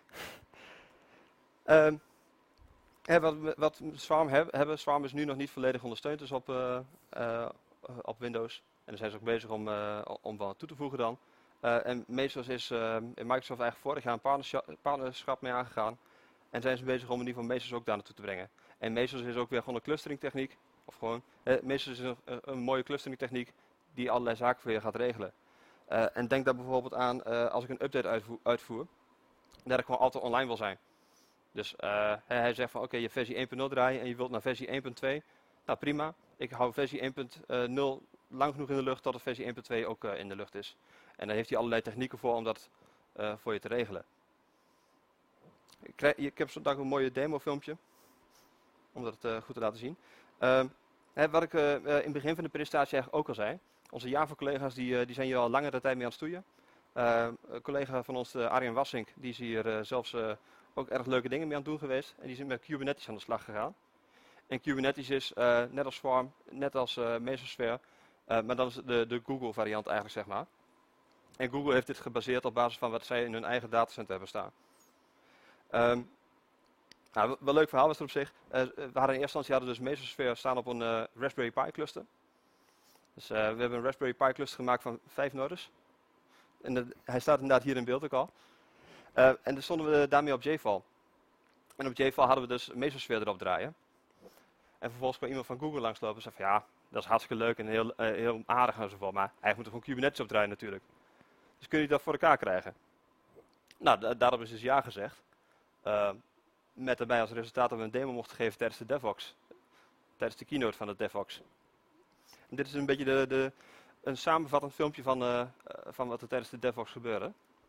Speaker 1: uh, hè, wat, wat Swarm heb, hebben, Swarm is nu nog niet volledig ondersteund dus op, uh, uh, op Windows. En daar zijn ze ook bezig om, uh, om wat toe te voegen dan. Uh, en Mesos is uh, in Microsoft eigenlijk vorig jaar een partnerschap mee aangegaan. En zijn ze bezig om in ieder geval Mesos ook daar naartoe te brengen. En Mesos is ook weer gewoon een clustering techniek. Of gewoon, uh, Mesos is een, een mooie clustering techniek die allerlei zaken voor je gaat regelen. Uh, en denk daar bijvoorbeeld aan uh, als ik een update uitvoer, uitvoer, dat ik gewoon altijd online wil zijn. Dus uh, hij zegt van oké, okay, je versie één punt nul draaien en je wilt naar versie één punt twee. Nou prima, ik hou versie één punt nul lang genoeg in de lucht tot de versie één punt twee ook uh, in de lucht is. En daar heeft hij allerlei technieken voor om dat uh, voor je te regelen. Ik, krijg, ik heb zo'n een mooie demo filmpje, om dat uh, goed te laten zien. Uh, hè, wat ik uh, in het begin van de presentatie eigenlijk ook al zei. Onze Java-collega's die, uh, die zijn hier al langere tijd mee aan het stoeien. Uh, een collega van ons, uh, Arjen Wassink, die is hier uh, zelfs uh, ook erg leuke dingen mee aan het doen geweest. En die is met Kubernetes aan de slag gegaan. En Kubernetes is uh, net als Swarm, net als uh, Mesosphere, uh, maar dan is de, de Google variant eigenlijk, zeg maar. En Google heeft dit gebaseerd op basis van wat zij in hun eigen datacenter hebben staan. Um, nou, wel leuk verhaal was er op zich. Uh, we hadden in eerste instantie hadden dus Mesosphere staan op een uh, Raspberry Pi cluster. Dus uh, we hebben een Raspberry Pi cluster gemaakt van vijf nodes. En de, hij staat inderdaad hier in beeld ook al. Uh, en dan stonden we daarmee op J FAL. En op J FAL hadden we dus Mesosphere erop draaien. En vervolgens kwam iemand van Google langslopen en zei van ja, dat is hartstikke leuk en heel, uh, heel aardig enzovoort. Maar hij moet er gewoon Kubernetes op draaien natuurlijk. Dus kun je dat voor elkaar krijgen? Nou, da daarop is dus ja gezegd. Uh, met daarbij als resultaat dat we een demo mochten geven tijdens de DevOps. Tijdens de keynote van de DevOps. En dit is een beetje de, de, een samenvattend filmpje van, uh, van wat er tijdens de DevOps gebeurde.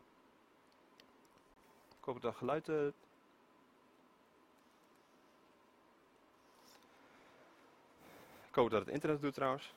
Speaker 1: Ik hoop dat geluid... Uh, ik hoop dat het internet het doet trouwens.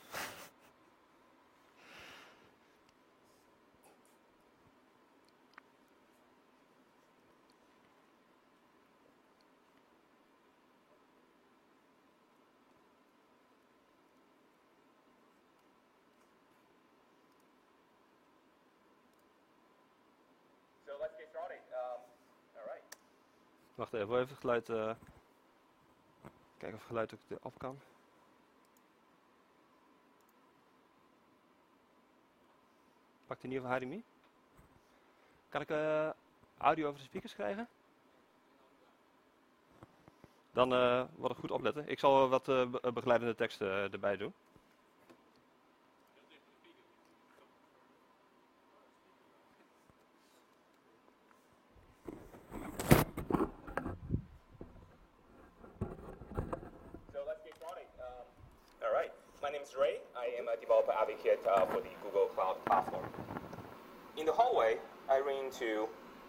Speaker 1: Wacht even, even het geluid. Uh, kijken of het geluid ook op kan. Pakt in ieder geval H D M I. Kan ik uh, audio over de speakers krijgen? Dan uh, wat ik goed opletten. Ik zal wat uh, be begeleidende teksten uh, erbij doen.
Speaker 2: Ray. I am a developer advocate uh, for the Google Cloud Platform. In the hallway, I ran into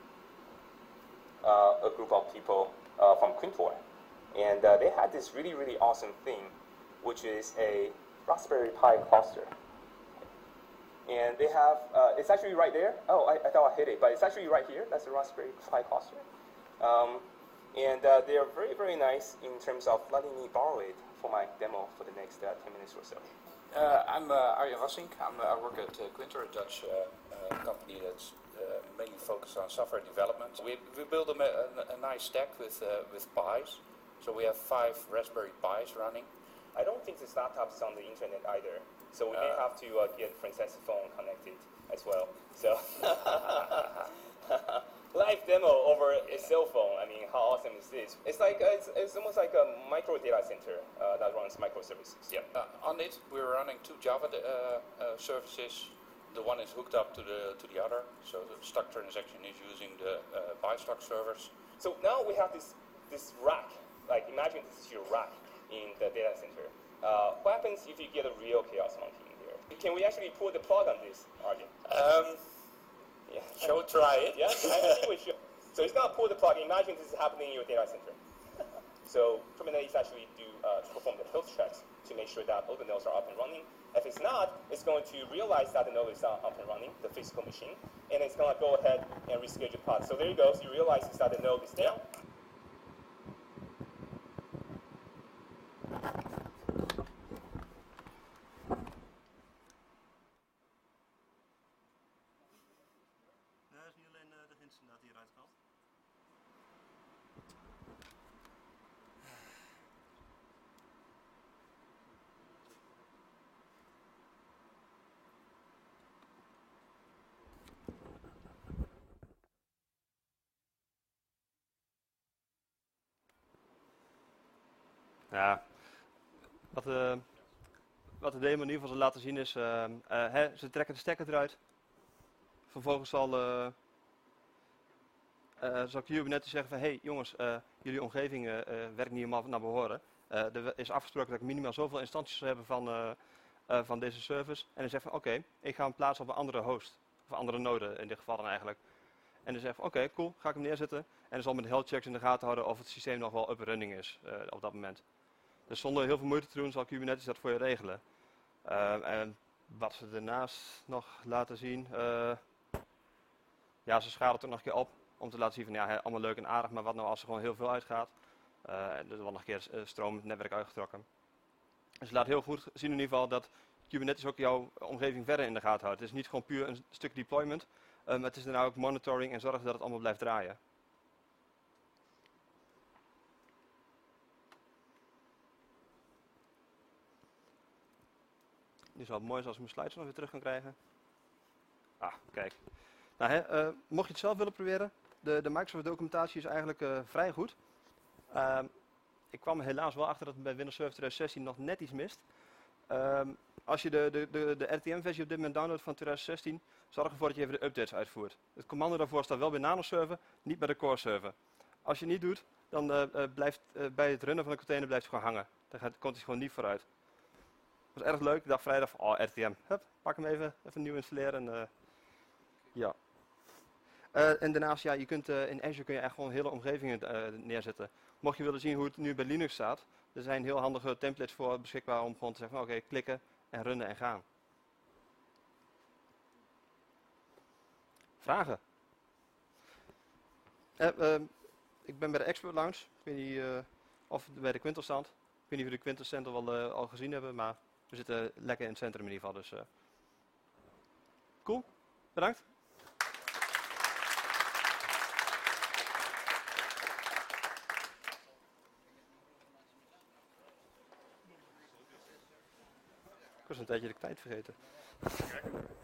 Speaker 2: uh, a group of people uh, from Quintor, and uh, they had this really, really awesome thing, which is a Raspberry Pi cluster. And they have, uh, it's actually right there. Oh, I, I thought I hit it, but it's actually right here. That's a Raspberry Pi cluster. Um, and uh, they are very, very nice in terms of letting me borrow it for my demo for the next uh, ten minutes or so.
Speaker 3: Uh, I'm uh, Arjen Wassink. I'm, uh, I work at uh, Quintor, a Dutch uh, uh, company that's uh, mainly focused on software development. We, we build a, a, a nice stack with, uh, with Pis. So we have five Raspberry Pis running.
Speaker 2: I don't think this laptop is on the internet either. So we uh, may have to uh, get Francesca's phone connected as well. So live demo over a cell phone. I mean, how awesome is this? It's like uh, it's, it's almost like a micro data center uh, that runs microservices.
Speaker 3: Yeah. Uh, on it, we're running two Java uh, uh, services. The one is hooked up to the to the other. So the Stuck transaction is using the uh, ByStuck servers.
Speaker 2: So now we have this this rack. Like imagine this is your rack in the data center. Uh, what happens if you get a real chaos monkey in here? Can we actually pull the plug on this, Arjen?
Speaker 3: Um, yeah. Shall we try it?
Speaker 2: Yeah, I think we should. So it's not pull the plug. Imagine this is happening in your data center. So Kubernetes actually do uh, perform the health checks to make sure that all the nodes are up and running. If it's not, it's going to realize that the node is not up and running, the physical machine, and it's going to go ahead and reschedule pods. So there you go. So you realize that the node is down.
Speaker 1: Ja, wat, uh, wat de demo in ieder geval zal laten zien is, uh, uh, hè, ze trekken de stekker eruit. Vervolgens zal, uh, uh, zal Kubernetes zeggen van, hé hey, jongens, uh, jullie omgeving uh, uh, werkt niet helemaal naar behoren. Uh, er is afgesproken dat ik minimaal zoveel instanties zal hebben van, uh, uh, van deze service. En dan zegt van, oké, okay, ik ga hem plaatsen op een andere host. Of een andere node in dit geval dan eigenlijk. En dan zegt van, oké, okay, cool, ga ik hem neerzetten. En dan zal met de health checks in de gaten houden of het systeem nog wel up and running is uh, op dat moment. Dus zonder heel veel moeite te doen zal Kubernetes dat voor je regelen. Uh, en wat ze daarnaast nog laten zien, uh, ja, ze schalen het ook nog een keer op om te laten zien van ja, allemaal leuk en aardig, maar wat nou als er gewoon heel veel uitgaat. Uh, en er wordt nog een keer uh, stroom het netwerk uitgetrokken. Dus het laat heel goed zien in ieder geval dat Kubernetes ook jouw omgeving verder in de gaten houdt. Het is niet gewoon puur een stuk deployment, uh, maar het is daarna ook monitoring en zorgen dat het allemaal blijft draaien. Nu zal het mooi zijn als ik mijn slides nog weer terug kan krijgen. Ah, kijk. Nou, hè, uh, mocht je het zelf willen proberen, de, de Microsoft documentatie is eigenlijk uh, vrij goed. Uh, ik kwam er helaas wel achter dat het bij Windows Server twintig zestien nog net iets mist. Uh, als je de, de, de, de R T M-versie op dit moment downloadt van twintig zestien, zorg ervoor dat je even de updates uitvoert. Het commando daarvoor staat wel bij nanoserver, niet bij de core server. Als je het niet doet, dan uh, uh, blijft uh, bij het runnen van de container blijft het gewoon hangen. Dan gaat, komt hij gewoon niet vooruit. Dat was erg leuk. Ik dacht vrijdag van, oh, R T M. Hup, pak hem even, even nieuw installeren. En, uh, ja. Uh, en daarnaast, ja, je kunt, uh, in Azure kun je echt gewoon hele omgevingen uh, neerzetten. Mocht je willen zien hoe het nu bij Linux staat, er zijn heel handige templates voor beschikbaar om gewoon te zeggen, oké, okay, klikken en runnen en gaan. Vragen? Uh, uh, ik ben bij de Expert Lounge. Ik weet niet uh, of bij de Quintor stand. Ik weet niet of we de Quintor Center wel uh, al gezien hebben, maar we zitten lekker in het centrum in ieder geval. Dus, uh. Cool, bedankt. Ik was een tijdje de tijd vergeten.